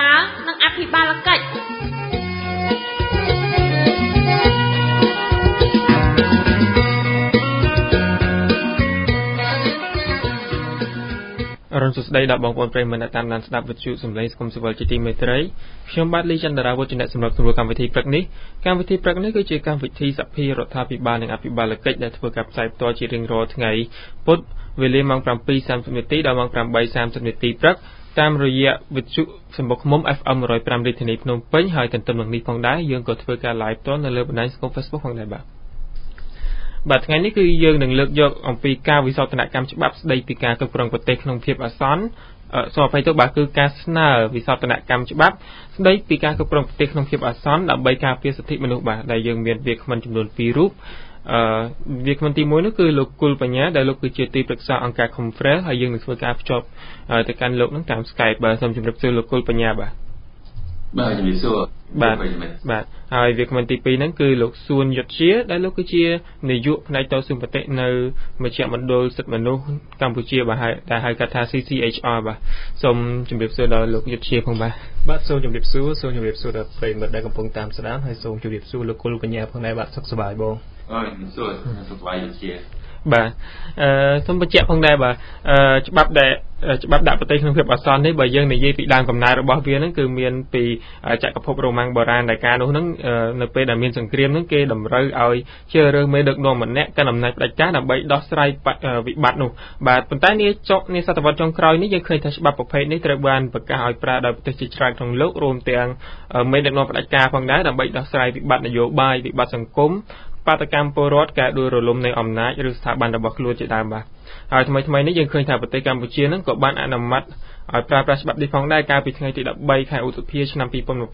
បាលនិងអភិបាលកិច្ចអរុនសុស្ដីដល់បងប្អូនប្រិយមិត្តដែលតាមដានស្ដាប់វិទ្យុសំឡេងសង្គមស៊ីវិលជាទីមេត្រីខ្ញុំបាទលីចន្ទរាវុធជាអ្នកសម្របសម្រួលកម្មវិធីព្រឹកនេះគឺជាកម្មវិធីសភារដ្ឋាភិបាលនិងអភិបាលកិច្ចដែលធ្វើការផ្សាយផ្ទាល់ជារៀងរាល់ថ្ងៃពុធវេលាម៉ោង 7:30 នាទីដល់ម៉ោង 8:30 នាទីព្រឹកតាមរយៈវិទ្យុសម្បុកឃុំ FM 105 រាជធានីភ្នំពេញហើយទន្ទឹមនឹងនេះផងដែរយើងក៏ធ្វើការ live ផ្ទាល់នៅលើបណ្ដាញសង្គម Facebook ផងដែរបាទថ្ងៃនេះគឺយើងនឹងលើកយកអំពីការវិសោធនកម្មច្បាប់ស្ដីពីការគ្រប់គ្រងប្រទេសក្នុងភាពអាសន្នសូមអភ័យទោសបាទគឺការស្នើវិសោធនកម្មច្បាប់ស្ដីពីការគ្រប់គ្រងប្រទេសក្នុងភាពអាសន្នដើម្បីការពារសិទ្ធិមនុស្សបាទដែលយើងមានវាគ្មិនចំនួន2រូបវាគ្មិនទី1នោះគឺលោកគុលបញ្ញាដែលលោកគឺជាទីប្រឹក្សាអង្គការ Confrel ហើយយើងនឹងធ្វើការភ្ជាប់ទៅកាន់លោកនឹងតាម Skype បាទសូមជម្រាបសួរលោកគុលបញ្ញាបាទជំរាបសួរបាទហើយវាគ្មិនទី2ហ្នឹងគឺលោកសួនយុទ្ធជាដែលលោកគឺជានាយកផ្នែកតស៊ូមតិនៅមជ្ឈមណ្ឌលសិទ្ធិមនុស្សកម្ពុជាបាទដែលហៅកាត់ថា CCHR បាទសូមជម្រាបសួរដល់លោកយុទ្ធជាផងបាទសូមជម្រាបសួរដល់ប្រិយមិត្តដែលកំពុងតាមស្ដាប់ហើយសូមជម្រាបសួរលោកគុលបញ្ញាផងដែរបាទសុខសប្បាយបងជំរាបសួរសុខសប្បាយយុទ្ធជាបាទសូមបញ្ជាក់ផងដែរបាទច្បាប់ដាក់ប្រទេសក្នុងភាពអាសន្ននេះបើយើងនិយាយពីដើមកំណើតរបស់វាហ្នឹងគឺមានពីចក្រភពរ៉ូម៉ាំងបុរាណដែលការនោះហ្នឹងនៅពេលដែលមានសង្គ្រាមហ្នឹងគេតម្រូវឲ្យជ្រើសរើសមេដឹកនាំម្នាក់កាន់អំណាចផ្ដាច់ការដើម្បីដោះស្រាយវិបត្តិនោះបាទប៉ុន្តែនាសតវត្សរ៍ចុងក្រោយនេះយើងឃើញថាច្បាប់ប្រភេទនេះត្រូវបានប្រកាសឲ្យប្រើដោយប្រទេសជាច្រើនក្នុងលោករួមទាំងមេដឹកនាំផ្ដាច់ការផងដែរដើម្បីដោះស្រាយវិបត្តិនយោបាយវិបត្តិសង្គមបាតកម្មពលរដ្ឋការដួលរលំនៃអំណាចឬស្ថាប័នរបស់ខ្លួនជាដើមបាទហើយថ្មីនេះយើងឃើញថាប្រទេសកម្ពុជានឹងក៏បានអនុម័តឲ្យប្រើប្រាស់ច្បាប់នេះផងដែរកាលពីថ្ងៃទី13ខែឧសភាឆ្នាំ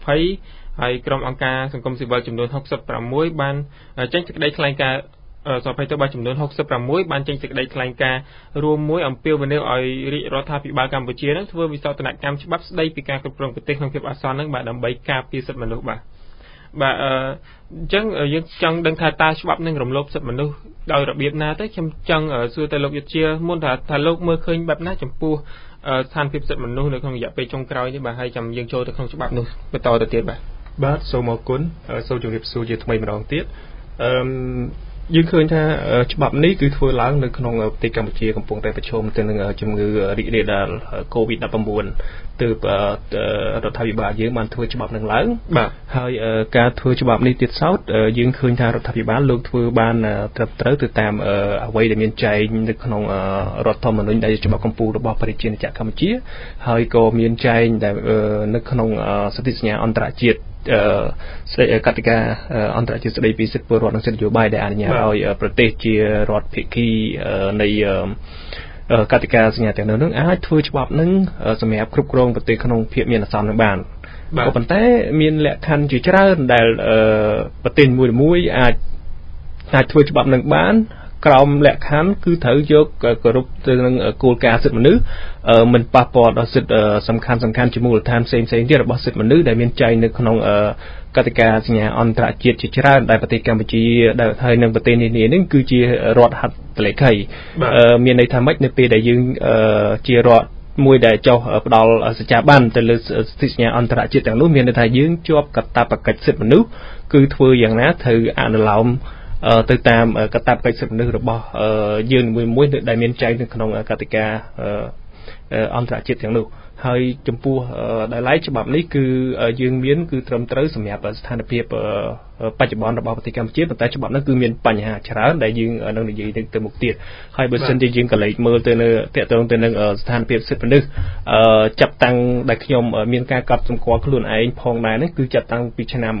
2020ហើយក្រុមអង្គការសង្គមស៊ីវិលចំនួន66បានចេញសេចក្តីថ្លែងការណ៍ចំនួន66បានចេញសេចក្តីថ្លែងការណ៍រួមមួយអំពាវនាវឲ្យរាជរដ្ឋាភិបាលកម្ពុជានឹងធ្វើវិសោធនកម្មច្បាប់ស្តីពីការគ្រប់គ្រងប្រទេសក្នុងភាពអាសន្ននឹងបាទដើម្បីការពារសិទ្ធិមនុស្សបាទអញ្ចឹងយើងចង់ដឹងថាតើច្បាប់នឹងរំលោភសិទ្ធិមនុស្សដោយរបៀបណាទៅខ្ញុំចង់សួរទៅលោកយុទ្ធជាមុនថាលោកមើលឃើញបែបណាចំពោះស្ថានភាពសិទ្ធិមនុស្សនៅក្នុងរយៈពេលចុងក្រោយនេះបាទហើយចាំយើងចូលទៅក្នុងច្បាប់នោះបន្តទៅទៀតបាទសូមអរគុណសូមជម្រាបសួរជាថ្មីម្ដងទៀតយើងឃើញថាច្បាប់នេះគឺធ្វើឡើងនៅក្នុងប្រទេសកម្ពុជាកំពុងតែប្រឈមទៅនឹងជំងឺរីករាលដាល COVID-19 ទើបរដ្ឋាភិបាលយើងបានធ្វើច្បាប់នឹងឡើងបាទហើយការធ្វើច្បាប់នេះទៀតសោតយើងឃើញថារដ្ឋាភិបាលលោកធ្វើបានត្រឹមត្រូវទៅតាមអ្វីដែលមានចែងនៅក្នុងរដ្ឋធម្មនុញ្ញដែលជាច្បាប់កម្ពុជារបស់ប្រជាណាចក្រកម្ពុជាហើយក៏មានចែងដែលនៅក្នុងសន្ធិសញ្ញាអន្តរជាតិស្ដីកតិកាអន្តរជាតិស្ដីពីសិទ្ធិពលរដ្ឋនិងសិទ្ធិនយោបាយដែលអនុញ្ញាតឲ្យប្រទេសជារដ្ឋភាគីនៃកតិកាសញ្ញាទាំងនោះអាចធ្វើច្បាប់នឹងសម្រាប់គ្រប់គ្រងប្រទេសក្នុងភាពមានអាសន្ននឹងបានក៏ប៉ុន្តែមានលក្ខខណ្ឌជាច្រើនដែលប្រទេសមួយអាចធ្វើច្បាប់នឹងបានក្រោមលក្ខខណ្ឌគឺត្រូវយកគោរពទៅនឹងគោលការណ៍សិទ្ធិមនុស្សមិនប៉ះពាល់ដល់សិទ្ធិសំខាន់ជាមូលដ្ឋានផ្សេងទៀតរបស់សិទ្ធិមនុស្សដែលមានចែងនៅក្នុងកតិកាសញ្ញាអន្តរជាតិជាច្រើនដែលប្រទេសកម្ពុជាដែលហើយនឹងប្រទេសនានានេះគឺជារដ្ឋហត្ថលេខីមានន័យថាម៉េចនៅពេលដែលយើងជារដ្ឋមួយដែលចុះផ្ដល់សច្ចាប័នទៅលើសន្ធិសញ្ញាអន្តរជាតិទាំងនោះមានន័យថាយើងជាប់កាតព្វកិច្ចសិទ្ធិមនុស្សគឺធ្វើយ៉ាងណាត្រូវអនុលោមទៅតាមកតាបកិច្ចសិទ្ធិមនុស្សរបស់យើងមួយដែលមានចែងនៅក្នុងកតិកាអន្តរជាតិទាំងនោះហើយចំពោះដែលឡែកច្បាប់នេះគឺយើងមានគឺត្រឹមត្រូវសម្រាប់ស្ថានភាពបច្ចុប្បន្នរបស់ប្រទេសកម្ពុជាប៉ុន្តែច្បាប់នោះគឺមានបញ្ហាច្រើនដែលយើងនឹងនិយាយទៅមុខទៀតហើយបើសិនជាយើងកលេចមើលទៅនៅតកតងទៅនឹងស្ថានភាពសិទ្ធិមនុស្សចាប់តាំងដែលខ្ញុំមានការកត់សម្គាល់ខ្លួនឯងផងដែរនេះគឺចាប់តាំងពីឆ្នាំ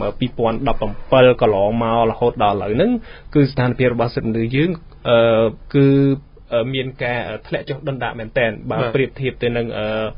2017កន្លងមករហូតដល់ឥឡូវហ្នឹងគឺស្ថានភាពរបស់សិទ្ធិមនុស្សយើងគឺមានការធ្លាក់ចុះដុនដាបមែនតើបើប្រៀបធៀបទៅនឹង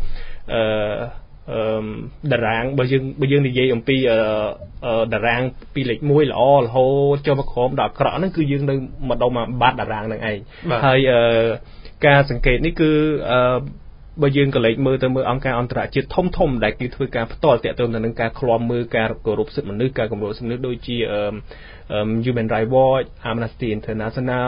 តារាងបើយើងនិយាយអំពីតារាងពីលេខ1ល្អរហូតចូលមកក្រោមដល់អាក្រក់ហ្នឹងគឺយើងនៅម្ដុំមកបាត់តារាងហ្នឹងឯងហើយការសង្កេតនេះគឺបើយើងកលេចមើលទៅមើលអង្គការអន្តរជាតិធំដែលគេធ្វើការផ្ទាល់តាក់ទងទៅនឹងការឃ្លាំមើលការគោរពសិទ្ធិមនុស្សការគម្រោងសិទ្ធិមនុស្សដូចជា Human Rights Watch Amnesty International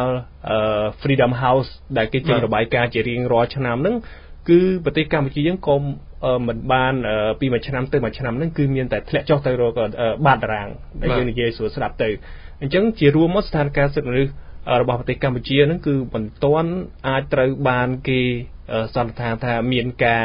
Freedom House ដែលគេចេញរបាយការណ៍ជារៀងរាល់ឆ្នាំហ្នឹងគឺប្រទេសកម្ពុជាយើងក៏មិនបានពីមួយឆ្នាំទៅមួយឆ្នាំហ្នឹងគឺមានតែធ្លាក់ចុះទៅរកបាតតារាងដែលយើងនិយាយស្រួលស្ដាប់ទៅអញ្ចឹងជារួមមកស្ថានភាពសិទ្ធិមនុស្សរបស់ប្រទេសកម្ពុជាហ្នឹងគឺមិនទាន់អាចត្រូវបានគេសន្និដ្ឋានថាមានការ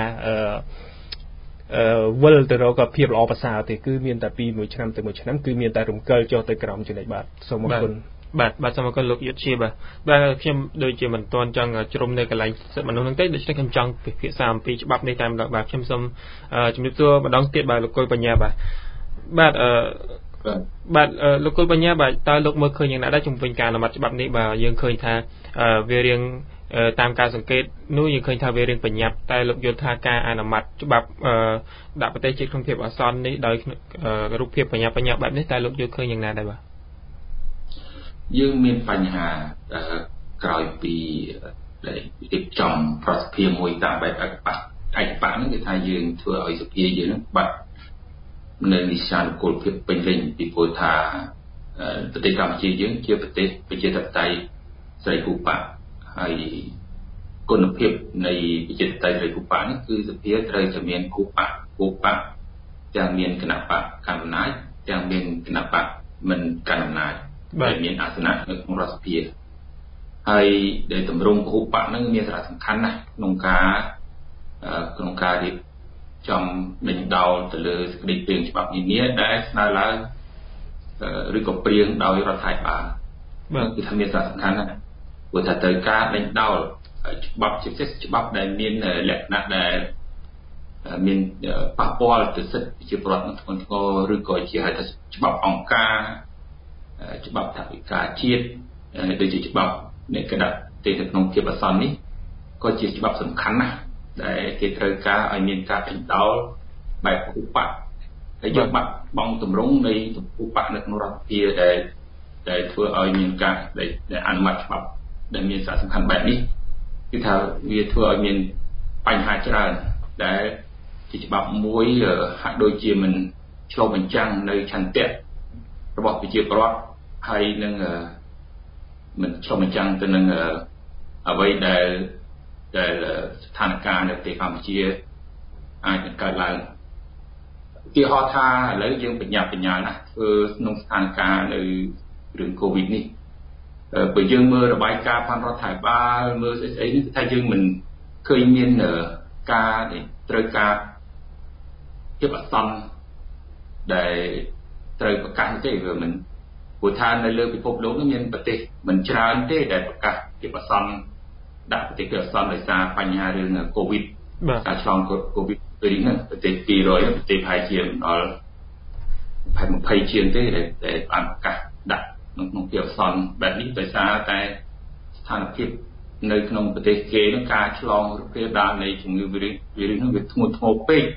វិលទៅរកភាពល្អប្រសើរទេគឺមានតែពីមួយឆ្នាំទៅមួយឆ្នាំគឺមានតែរំកិលចុះទៅក្រោមចំណេះបាទសូមអរគុណបាទសូមអរគុណលោកយុទ្ធជាបាទខ្ញុំដូចជាមិនទាន់ចង់ជ្រុំនៅកន្លែងសិទ្ធិមនុស្សហ្នឹងទេដូច្នេះខ្ញុំចង់ពិភាក្សាអំពីច្បាប់នេះតែម្ដងបាទខ្ញុំសូមជំរាបសួរម្ដងទៀតបាទលោកគុលបញ្ញាបាទលោកគុលបញ្ញាបាទតើលោកមើលឃើញយ៉ាងណាដែរជំវិញការអនុម័តច្បាប់នេះបាទយើងឃើញថាវារៀងតាមការសង្កេតនោះយើងឃើញថាវារៀងបញ្ញត្តិតែលោកយល់ថាការអនុម័តច្បាប់ដាក់ប្រទេសជាតិក្នុងភាពអាសន្ននេះដោយរូបភាពបញ្ញត្តិបែបនេះតែលោកយល់ឃើញយ៉ាងណាដែរបាទយើងមានបញ្ហាក្រោយពីដែលរៀបចំប្រសិទ្ធភាពមួយតាមបែបឯកបៈហ្នឹងគឺថាយើងធ្វើឲ្យសភាយើងហ្នឹងបាត់នៅនិស្សានុគោលភាពពេញលេញពីព្រោះថាប្រទេសកម្ពុជាយើងជាប្រទេសប្រជាធិបតេយ្យសេរីភូប៉ាហើយគុណភាពនៃប្រជាធិបតេយ្យសេរីភូប៉ានេះគឺសភាត្រូវតែមានភូប៉ាទាំងមានគណៈបកកណ្ដាលអំណាចទាំងមានគណៈបកមិនកណ្ដាលអំណាចដែលមានអាសនៈនៅក្នុងរដ្ឋសភាហើយដែលតម្រង់ពហុបកហ្នឹងមានសារៈសំខាន់ណាស់ក្នុងការរៀបចំដេញដោលទៅលើសេចក្តីព្រាងច្បាប់នានាដែលស្នើឡើងឬក៏ព្រាងដោយរដ្ឋាភិបាលគឺថាមានសារៈសំខាន់ណាស់ព្រោះថាត្រូវការដេញដោលច្បាប់ជាពិសេសច្បាប់ដែលមានលក្ខណៈដែលមានប៉ះពាល់ទៅសិទ្ធិប្រជាពលរដ្ឋធ្ងន់ធ្ងរឬក៏ជាហៅថាច្បាប់អង្គការច្បាប់ថវិកាជាតិដូចជាច្បាប់នៃគណៈទេនៅក្នុងភាពអាសន្ននេះក៏ជាច្បាប់សំខាន់ណាស់ដែលគេត្រូវការឲ្យមានការដេញដោលបែបភូប៉ាហើយយកបាត់បង់ទម្រង់នៃភូប៉ានៅក្នុងរដ្ឋាភិបាលដែលធ្វើឲ្យមានការដែលអនុម័តច្បាប់ដែលមានសារៈសំខាន់បែបនេះគឺថាវាធ្វើឲ្យមានបញ្ហាច្រើនដែលជាច្បាប់មួយហាក់ដូចជាមិនឆ្លុះបញ្ចាំងនៅឆន្ទៈរបស់ប្រជាពលរដ្ឋហើយនឹងមិនឆ្លុះបញ្ចាំងទៅនឹងអ្វីដែលស្ថានភាពនៅប្រទេសកម្ពុជាអាចនឹងកើតឡើងគេហៅថាឥឡូវយើងបញ្ញាណាស់ធ្វើក្នុងស្ថានភាពនៅរឿង COVID នេះបើយើងមើលរបាយការណ៍ផងរដ្ឋាភិបាលមើលស្អីនេះគឺថាយើងមិនឃើញមានការត្រូវការភាពអាសន្នដែលត្រូវប្រកាសទេវាមិនព្រោះថានៅលើពិភពលោកនេះមានប្រទេសមិនច្រើនទេដែលប្រកាសភាពអាសន្នដាក់ប្រទេសគេអាសន្នដោយសារបញ្ហារឿង COVID ការឆ្លង COVID ហ្នឹងប្រទេស200ប្រទេសប្រហែលជាដល់20ជាងទេដែលបានប្រកាសដាក់ក្នុងភាពអាសន្នបែបនេះដោយសារតែស្ថានភាពនៅក្នុងប្រទេសគេនឹងការឆ្លងរោគដាលនៃជំងឺវីរុសហ្នឹងវាធ្ងន់ធ្ងរពេក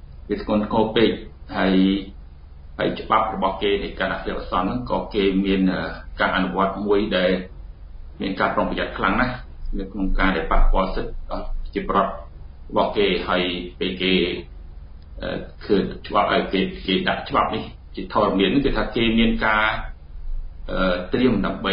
ហើយច្បាប់របស់គេនៃការដាក់ភាពអាសន្នហ្នឹងក៏គេមានការអនុវត្តមួយដែលមានការប្រុងប្រយ័ត្នខ្លាំងណាស់នៅក្នុងការដែលប៉ះពាល់សិទ្ធិដល់ប្រជាពលរដ្ឋរបស់គេហើយពេលគេគឺច្បាប់ឲ្យគេដាក់ច្បាប់នេះជាធរមានគឺថាគេមានការត្រៀមដើម្បី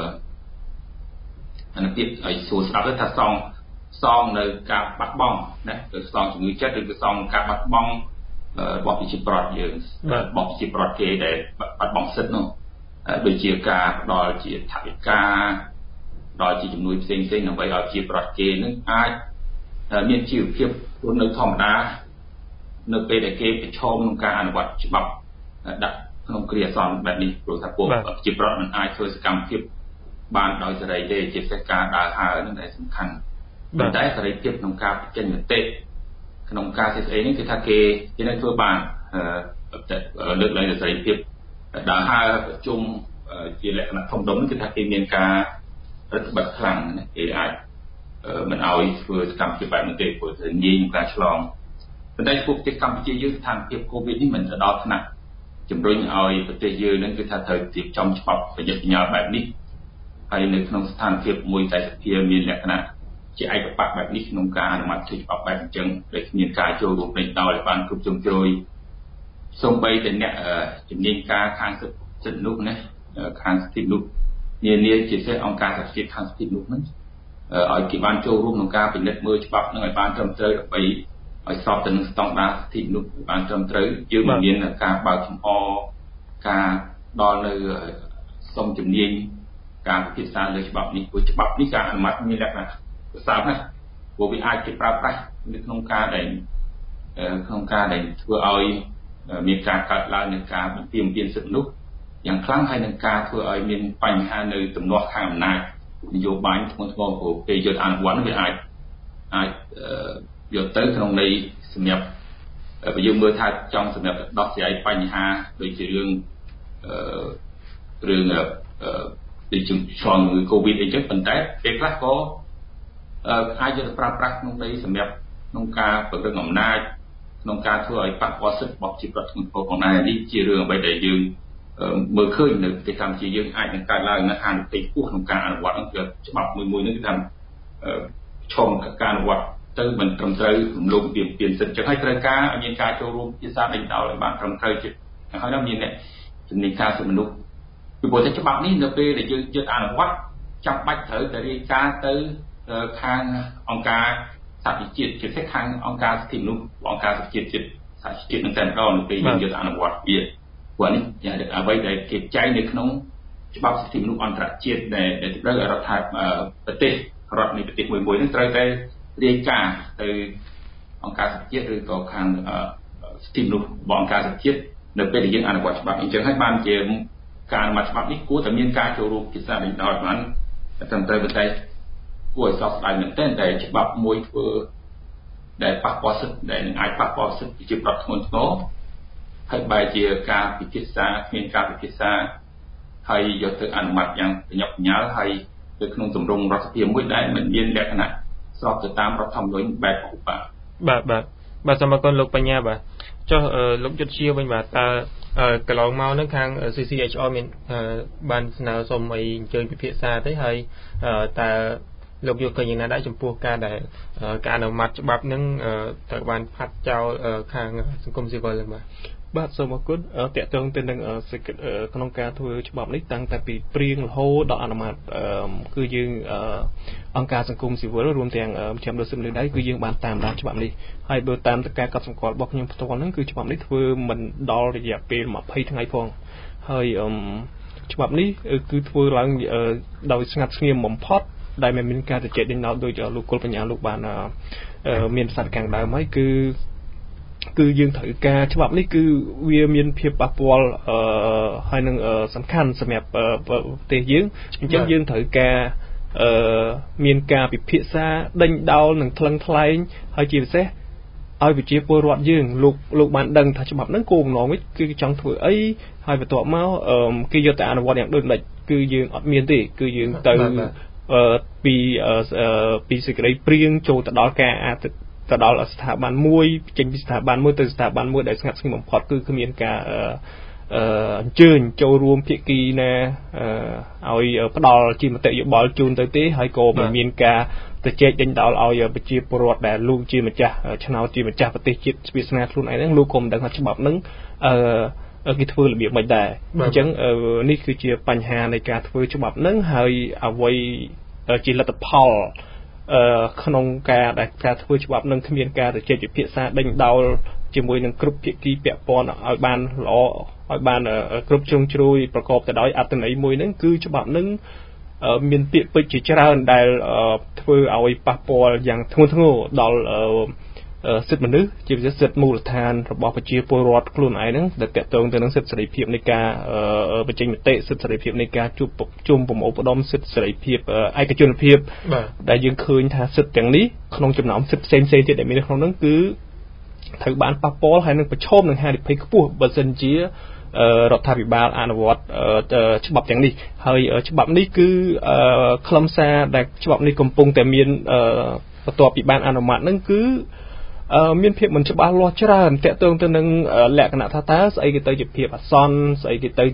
អានពាក្យឲ្យសួរស្ដាប់ទៅថាសងនៅការបាត់បង់ណាគឺសងជំងឺចិត្តឬក៏សងការបាត់បង់របស់ប្រជាពលរដ្ឋយើងរបស់ប្រជាពលរដ្ឋគេដែលបាត់បង់សិទ្ធិនោះដូចជាការផ្ដល់ជាថវិកាដល់ជាជំនួយផ្សេងដើម្បីឲ្យប្រជាពលរដ្ឋគេនឹងអាចមានជីវភាពរស់នៅធម្មតានៅពេលដែលគេប្រឈមនឹងការអនុវត្តច្បាប់ដាក់ក្នុងគ្រាអាសន្នបែបនេះព្រោះថាពួកប្រជាពលរដ្ឋមិនអាចធ្វើសកម្មភាពបានដោយសេរីទេជាពិសេសការដើរហើរនឹងដែលសំខាន់ប៉ុន្តែសេរីភាពក្នុងការបញ្ចេញមតិក្នុងការស្អីនេះគឺថាគេនៅធ្វើបានលើកឡើងសេរីភាពដើរហើរប្រជុំជាលក្ខណៈធំដុំគឺថាគេមានការរដ្ឋបတ်ខ្លាំងណាគេអាចមិនឲ្យធ្វើសកម្មភាពបែបនេះទេព្រោះតែងាយនឹងការឆ្លងប៉ុន្តែពួកប្រទេសកម្ពុជាយើងស្ថានភាព COVID នេះមិនទៅដល់ថ្នាក់ជំរុញឲ្យប្រទេសយើងនឹងគឺថាត្រូវរៀបចំច្បាប់ប្រយុទ្ធប្រញាល់បែបនេះហើយនៅក្នុងស្ថានភាពមួយតែសភាមានលក្ខណៈជាឯកបកបែបនេះក្នុងការអនុម័តច្បាប់បែបអញ្ចឹងដែលគ្មានការចូលរួមពេញដោយបានគ្រប់ជ្រុងជ្រោយសូម្បីតែអ្នកជំនាញការខាងសិទ្ធិមនុស្សណាខាងសិទ្ធិមនុស្សនានាជាពិសេសអង្គការសហជីវខាងសិទ្ធិមនុស្សហ្នឹងឲ្យគេបានចូលរួមក្នុងការពិនិត្យមើលច្បាប់ហ្នឹងឲ្យបានត្រឹមត្រូវដើម្បីឲ្យស្របទៅនឹងស្តង់ដារសិទ្ធិមនុស្សបានត្រឹមត្រូវយើងមិនមានការបើកចំហការដល់នៅសុំជំនាញការពិភាក្សាលើច្បាប់នេះព្រោះច្បាប់នេះការអនុម័តមានលក្ខណៈប្រសើរណាស់ព្រោះវាអាចជាប្រើប្រាស់នៅក្នុងការដែលធ្វើឲ្យមានការកើតឡើងនៃការបំពានសិទ្ធិមនុស្សយ៉ាងខ្លាំងហើយនឹងការធ្វើឲ្យមានបញ្ហានៅទំនាស់ខាងអំណាចនយោបាយធ្ងន់ធ្ងរព្រោះពេលយកអនុវត្តវាអាចយកទៅក្នុងន័យសម្រាប់បើយើងមើលថាចង់សម្រាប់ដោះស្រាយបញ្ហាដូចជារឿងដូចជាឆ្លងជាមួយ COVID អីចឹងប៉ុន្តែពេលខ្លះក៏អាចយកទៅប្រើប្រាស់ក្នុងន័យសម្រាប់ក្នុងការពង្រឹងអំណាចក្នុងការធ្វើឲ្យប៉ះពាល់សិទ្ធិរបស់ប្រជាពលរដ្ឋធ្ងន់ធ្ងរផងដែរនេះជារឿងអ្វីដែលយើងមើលឃើញនៅប្រទេសកម្ពុជាយើងអាចនឹងកើតឡើងនៅហានិភ័យខ្ពស់ក្នុងការអនុវត្តហ្នឹងគឺច្បាប់មួយនេះគឺថាឈមការអនុវត្តទៅមិនត្រឹមត្រូវរំលោភបំពានសិទ្ធិចឹងហើយត្រូវការឲ្យមានការចូលរួមភាសាដេញដោលឲ្យបានត្រឹមត្រូវជាហើយដល់មានអ្នកជំនាញការសិទ្ធិមនុស្សពីព្រោះតែច្បាប់នេះនៅពេលដែលយើងយកអនុវត្តចាំបាច់ត្រូវតែរាយការណ៍ទៅខាងអង្គការសហជីវជាតិជាពិសេសខាងអង្គការសិទ្ធិមនុស្សអង្គការសហជីវជាតិនឹងតែម្ដងនៅពេលយើងយកអនុវត្តវាព្រោះនេះយ៉ាងអ្វីដែលគេចែងនៅក្នុងច្បាប់សិទ្ធិមនុស្សអន្តរជាតិដែលត្រូវឲ្យរដ្ឋាភិបាលប្រទេសរដ្ឋនៃប្រទេសមួយហ្នឹងត្រូវតែរាយការណ៍ទៅអង្គការសហជីវជាតិឬក៏ខាងសិទ្ធិមនុស្សរបស់អង្គការសហជីវជាតិនៅពេលដែលយើងអនុវត្តច្បាប់អញ្ចឹងហើយបានជាការអនុម័តច្បាប់នេះគួរតែមានការចូលរួមភាសាដេញដោលបានត្រឹមត្រូវតែគួរឲ្យសោកស្ដាយមែនទែនតែច្បាប់មួយធ្វើដែលប៉ះពាល់សិទ្ធិដែលនឹងអាចប៉ះពាល់សិទ្ធិប្រជាពលរដ្ឋធ្ងន់ធ្ងរហើយបែរជាការពិភាក្សាគ្មានការពិភាក្សាហើយយកទៅអនុម័តយ៉ាងប្រញាប់ប្រញាល់ហើយនៅក្នុងទម្រង់រដ្ឋសភាមួយដែលមិនមានលក្ខណៈស្របទៅតាមរដ្ឋធម្មនុញ្ញបែបឧបបាទសូមអរគុណលោកបញ្ញាបាទចុះលោកយុទ្ធជាវិញបាទតើកន្លងមកនឹងខាង CCHR មានបានស្នើសុំឲ្យអញ្ជើញពិភាក្សាទេហើយតើលោកយកឃើញយ៉ាងណាដែរចំពោះការដែលការអនុម័តច្បាប់នឹងត្រូវបានផាត់ចោលខាងសង្គមស៊ីវិលបាទសូមអរគុណតកតងទៅនឹងក្នុងការធ្វើច្បាប់នេះតាំងតែពីព្រៀងរហូតដល់អនុម័តគឺយើងអង្គការសង្គមស៊ីវិលរួមទាំងមជ្ឈមណ្ឌលសិទ្ធិមនុស្សដែរគឺយើងបានតាមដានច្បាប់នេះហើយបើតាមទៅការកត់សម្គាល់របស់ខ្ញុំផ្ទាល់ហ្នឹងគឺច្បាប់នេះធ្វើមិនដល់រយៈពេល20ថ្ងៃផងហើយច្បាប់នេះគឺធ្វើឡើងដោយស្ងាត់ស្ងៀមបំផុតដែលមិនមានការជជែកដេញដោលដោយលោកគុលបញ្ញាលោកបានមានប្រសាសន៍ខាងដើមហើយគឺយើងត្រូវការច្បាប់នេះគឺវាមានភាពប៉ះពាល់ហើយនឹងសំខាន់សម្រាប់ប្រទេសយើងអញ្ចឹងយើងត្រូវការមានការពិភាក្សាដេញដោលនិងថ្លឹងថ្លែងហើយជាពិសេសឲ្យប្រជាពលរដ្ឋយើងលោកបានដឹងថាច្បាប់ហ្នឹងគោលបំណងវិញគឺចង់ធ្វើអីហើយបន្ទាប់មកគេយកទៅអនុវត្តយ៉ាងដូចមិនគឺយើងអត់មានទេគឺយើងទៅពីសេចក្តីព្រៀងចូលទៅដល់ការទៅដល់ស្ថាប័នមួយចេញពីស្ថាប័នមួយទៅស្ថាប័នមួយដែលស្ងាត់ស្ងៀមបំផុតគឺគ្មានការអញ្ជើញចូលរួមភាគីណាឲ្យផ្ដល់ជាមតិយោបល់ជូនទៅទេហើយក៏មិនមានការទៅជែកដេញដោលឲ្យប្រជាពលរដ្ឋដែលលោកជាម្ចាស់ឆ្នោតជាម្ចាស់ប្រទេសជាតិស្វាស្នាខ្លួនឯងហ្នឹងលោកក៏មិនដឹងថាច្បាប់ហ្នឹងគេធ្វើរបៀបមិនដែរអញ្ចឹងនេះគឺជាបញ្ហានៃការធ្វើច្បាប់ហ្នឹងហើយអ្វីជាលទ្ធផលក្នុងការដែលការធ្វើច្បាប់នឹងគ្មានការជជែកពិភាក្សាដេញដោលជាមួយនឹងគ្រប់ភាគីពាក់ព័ន្ធឲ្យបានល្អឲ្យបានគ្រប់ជ្រុងជ្រោយប្រកបទៅដោយអត្ថន័យមួយហ្នឹងគឺច្បាប់នឹងមានពាក្យពេចន៍ជាច្រើនដែលធ្វើឲ្យប៉ះពាល់យ៉ាងធ្ងន់ធ្ងរដល់សិទ្ធិមនុស្សជាពិសេសសិទ្ធិមូលដ្ឋានរបស់ប្រជាពលរដ្ឋខ្លួនឯងហ្នឹងដែលតកតងទៅនឹងសិទ្ធិសេរីភាពនៃការបញ្ចេញមតិសិទ្ធិសេរីភាពនៃការជួបជុំប្រមូលផ្ដុំសិទ្ធិសេរីភាពឯកជនភាពដែលយើងឃើញថាសិទ្ធិទាំងនេះក្នុងចំណោមសិទ្ធិផ្សេងៗទៀតដែលមាននៅក្នុងហ្នឹងគឺត្រូវបានប៉ះពាល់ហើយនឹងប្រឈមនឹងហានិភ័យខ្ពស់បើសិនជារដ្ឋាភិបាលអនុវត្តច្បាប់ទាំងនេះហើយច្បាប់នេះគឺខ្លឹមសារដែលច្បាប់នេះកំពុងតែមានបន្ទាប់ពីបានអនុម័តហ្នឹងគឺមានភាពមិនច្បាស់លាស់ច្រើនតកតងទៅនឹងលក្ខណៈថាតើស្អីគេទៅជាភាពអាសន្នស្អីគេទៅ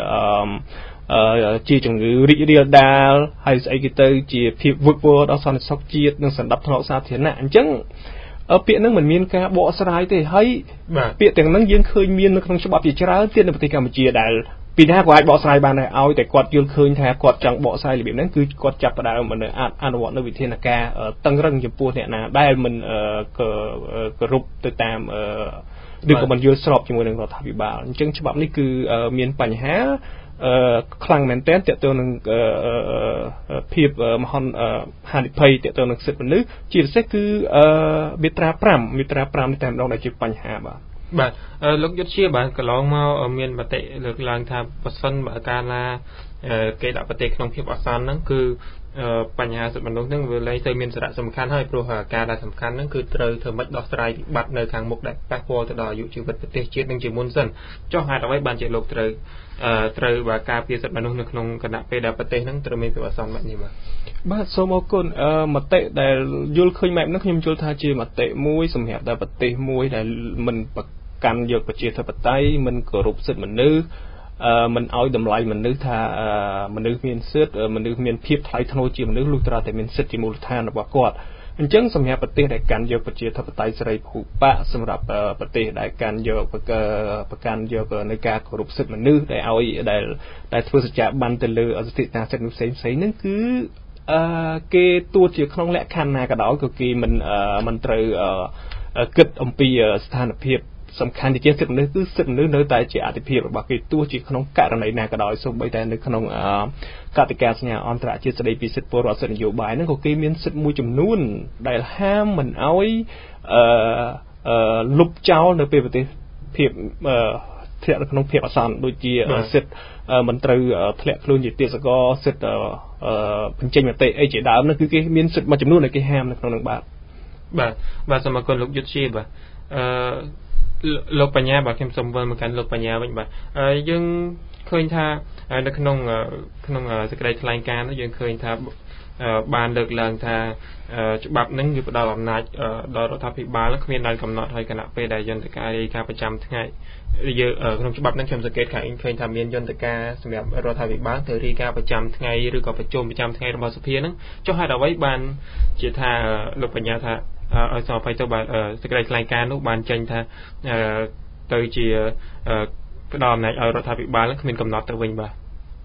ជាជំងឺរីករាលដាលហើយស្អីគេទៅជាភាពវឹកវរដល់សន្តិសុខជាតិនិងសន្តិភាពសាធារណៈអញ្ចឹងពាក្យហ្នឹងមិនមានការបកស្រាយទេហើយពាក្យទាំងហ្នឹងយើងឃើញមាននៅក្នុងច្បាប់ជាច្រើនទៀតនៅប្រទេសកម្ពុជាដែលពីណាក៏អាចបកស្រាយបានដែរឲ្យតែគាត់យល់ឃើញថាគាត់ចង់បកស្រាយរបៀបហ្នឹងគឺគាត់ចាប់ផ្ដើមអនុវត្តនៅវិធានការតឹងរឹងចំពោះអ្នកណាដែលមិនគោរពទៅតាមឬក៏មិនយល់ស្របជាមួយនឹងរដ្ឋាភិបាលអញ្ចឹងច្បាប់នេះគឺមានបញ្ហាខ្លាំងមែនទែនទាក់ទងនឹងភាពមហន្តហានិភ័យទាក់ទងនឹងសិទ្ធិមនុស្សជាពិសេសគឺមាត្រា5នេះតែម្ដងដែលជាបញ្ហាបាទលោកយុទ្ធជាបាទកន្លងមកមានមតិលើកឡើងថាប្រសិនបើកាលណាគេដាក់ប្រទេសក្នុងភាពអាសន្នហ្នឹងគឺបញ្ហាសិទ្ធិមនុស្សហ្នឹងវាលែងទៅមានសារៈសំខាន់ហើយព្រោះការដែលសំខាន់ហ្នឹងគឺត្រូវធ្វើម៉េចដោះស្រាយវិបត្តិនៅខាងមុខដែលប៉ះពាល់ទៅដល់អាយុជីវិតប្រទេសជាតិនឹងជាមុនសិនចុះហេតុអ្វីបានជាលោកត្រូវបើការពារសិទ្ធិមនុស្សនៅក្នុងគណៈពេលដែលប្រទេសហ្នឹងត្រូវមានភាពអាសន្នបែបនេះបាទសូមអរគុណមតិដែលយល់ឃើញបែបហ្នឹងខ្ញុំយល់ថាជាមតិមួយសម្រាប់ដល់ប្រទេសមួយដែលមិនប្រកាន់យកប្រជាធិបតេយ្យមិនគោរពសិទ្ធិមនុស្សមិនឲ្យតម្លៃមនុស្សថាមនុស្សមានសិទ្ធិមនុស្សមានភាពថ្លៃថ្នូរជាមនុស្សលុះត្រាតែមានសិទ្ធិជាមូលដ្ឋានរបស់គាត់អញ្ចឹងសម្រាប់ប្រទេសដែលកាន់យកប្រជាធិបតេយ្យសេរីភូប៉ាសម្រាប់ប្រទេសដែលកាន់យកប្រកាន់យកនៅការគោរពសិទ្ធិមនុស្សដែលឲ្យដែលធ្វើសច្ចាប័នទៅលើសិទ្ធិសិទ្ធិផ្សេងហ្នឹងគឺគេទួតជាក្នុងលក្ខខណ្ឌណាក៏ដោយក៏គេមិនត្រូវគិតអំពីស្ថានភាពសំខាន់ជាសិទ្ធិមនុស្សគឺសិទ្ធិមនុស្សនៅតែជាអធិភាពរបស់គេទោះជាក្នុងករណីណាក៏ដោយសូម្បីតែនៅក្នុងកតិកាសញ្ញាអន្តរជាតិស្តីពីសិទ្ធិពលរដ្ឋសិទ្ធិនយោបាយហ្នឹងក៏គេមានសិទ្ធិមួយចំនួនដែលហាមមិនឲ្យលុបចោលនៅពេលប្រទេសភាពធ្លាក់នៅក្នុងភាពអាសន្នដូចជាសិទ្ធិមិនត្រូវធ្លាក់ខ្លួនជាទេសកលសិទ្ធិបញ្ចេញមតិអីជាដើមហ្នឹងគឺគេមានសិទ្ធិមួយចំនួនដែលគេហាមនៅក្នុងហ្នឹងបាទសូមអរគុណលោកយុទ្ធជាបាទលោកបញ្ញាបាទខ្ញុំសូមវិលមកកាន់លោកបញ្ញាវិញបាទយើងឃើញថានៅក្នុងសេចក្តីថ្លែងការណ៍នោះយើងឃើញថាបានលើកឡើងថាច្បាប់នឹងវាផ្ដល់អំណាចដល់រដ្ឋាភិបាលគ្មានដែនកំណត់ហើយគណៈពេលដែលយន្តការរាយការណ៍ប្រចាំថ្ងៃយើងក្នុងច្បាប់នឹងខ្ញុំសង្កេតឃើញថាមានយន្តការសម្រាប់រដ្ឋាភិបាលទៅរាយការណ៍ប្រចាំថ្ងៃឬក៏ប្រជុំប្រចាំថ្ងៃរបស់សភានឹងចុះហេតុអ្វីបានជាថាលោកបញ្ញាថាឲ្យសភ័យទៅបាទសេចក្តីថ្លែងការណ៍នោះបានចេញថាទៅជាផ្ដល់អំណាចឲ្យរដ្ឋាភិបាលគ្មានកំណត់ទៅវិញបាទ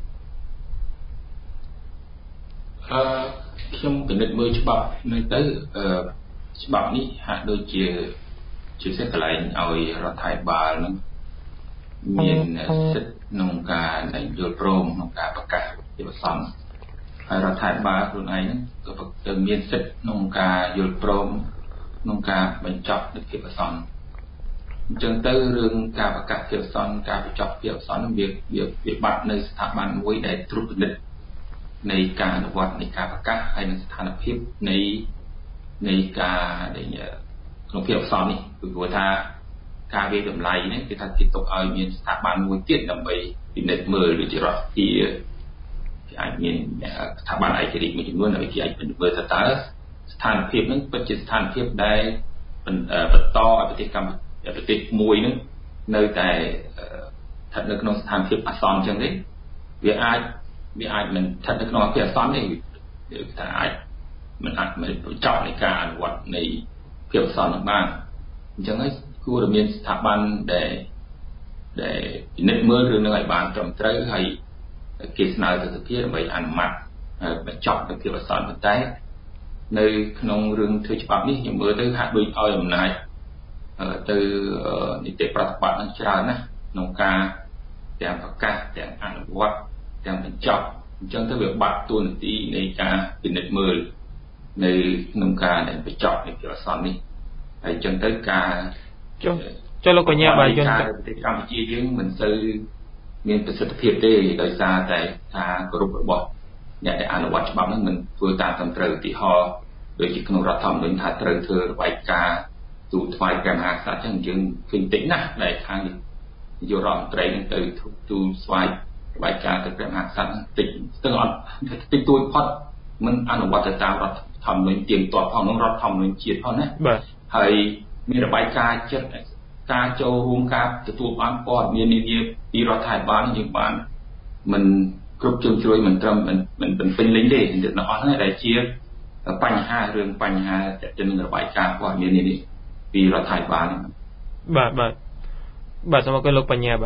ខ្ញុំពិនិត្យមើលច្បាប់នេះទៅច្បាប់នេះហាក់ដូចជាសិទ្ធិកន្លែងឲ្យរដ្ឋាភិបាលនឹងមានសិទ្ធិក្នុងការយល់ព្រមក្នុងការប្រកាសជាប្រសំហើយរដ្ឋាភិបាលខ្លួនឯងក៏ទៅមានសិទ្ធិក្នុងការយល់ព្រមក្នុងការបញ្ចប់នៃភាពអាសន្នអញ្ចឹងទៅរឿងការប្រកាសភាពអាសន្នការបញ្ចប់ភាពអាសន្នវាបាត់នៅស្ថាប័នមួយដែលត្រួតពិនិត្យនៃការអនុវត្តនៃការប្រកាសហើយនឹងស្ថានភាពនៃការក្នុងភាពអាសន្ននេះគឺព្រោះថាការវាតម្លៃនេះគឺថាគេទុកឲ្យមានស្ថាប័នមួយទៀតដើម្បីពិនិត្យមើលដូចជារដ្ឋាភិបាលគេអាចមានស្ថាប័នឯករាជ្យមួយចំនួនដើម្បីគេអាចពិនិត្យមើលថាតើស្ថានភាពហ្នឹងពិតជាស្ថានភាពដែលបន្តឲ្យប្រទេសមួយហ្នឹងនៅតែស្ថិតនៅក្នុងស្ថានភាពអាសន្នអញ្ចឹងទេវាអាចមិនស្ថិតនៅក្នុងភាពអាសន្នទេវាថាអាចមិនបញ្ចប់នៃការអនុវត្តនៃភាពអាសន្នហ្នឹងបានអញ្ចឹងហើយគួរតែមានស្ថាប័នដែលពិនិត្យមើលរឿងហ្នឹងឲ្យបានត្រឹមត្រូវហើយគេស្នើទៅសភាដើម្បីអនុម័តបញ្ចប់នៅភាពអាសន្នប៉ុន្តែនៅក្នុងរឿងធ្វើច្បាប់នេះខ្ញុំមើលទៅហាក់ដូចឲ្យអំណាចទៅនីតិប្រតិបត្តិនឹងច្រើនណាស់ក្នុងការទាំងប្រកាសទាំងអនុវត្តទាំងបញ្ចប់អញ្ចឹងទៅវាបាត់តួនាទីនៃការពិនិត្យមើលនៅក្នុងការបញ្ចប់នៃភាពអាសន្ននេះហើយអញ្ចឹងទៅការចុះលោកកញ្ញាបាទយន្តប្រទេសកម្ពុជាយើងមិនសូវមានប្រសិទ្ធភាពទេដោយសារតែការគោរពរបស់អ្នកដែលអនុវត្តច្បាប់ហ្នឹងមិនធ្វើតាមត្រឹមត្រូវឧទាហរណ៍ដូចជាក្នុងរដ្ឋធម្មនុញ្ញថាត្រូវធ្វើរបាយការណ៍ទូថ្វាយព្រះមហាក្សត្រចឹងយើងឃើញតិចណាស់ដែលខាងនាយករដ្ឋមន្ត្រីនឹងទៅទូស្វែងរបាយការណ៍ទៅព្រះមហាក្សត្រតិចស្ទឹងអត់តិចតួចផុតមិនអនុវត្តទៅតាមរដ្ឋធម្មនុញ្ញទៀងទាត់ផងក្នុងរដ្ឋធម្មនុញ្ញជាតិផងណាបាទហើយមានរបាយការណ៍ចិត្តការចូលរួមការទទួលបានព័ត៌មាននានាពីរដ្ឋាភិបាលយើងបានមិនគ្រប់ជ្រុងជ្រោយមិនត្រឹមមិនពេញលេញទេទាំងអស់ហ្នឹងដែលជាបញ្ហាទាក់ទងនឹងរបាយការណ៍ព័ត៌មាននេះពីរដ្ឋាភិបាលបាទសូមអរគុណលោកបញ្ញាបាទ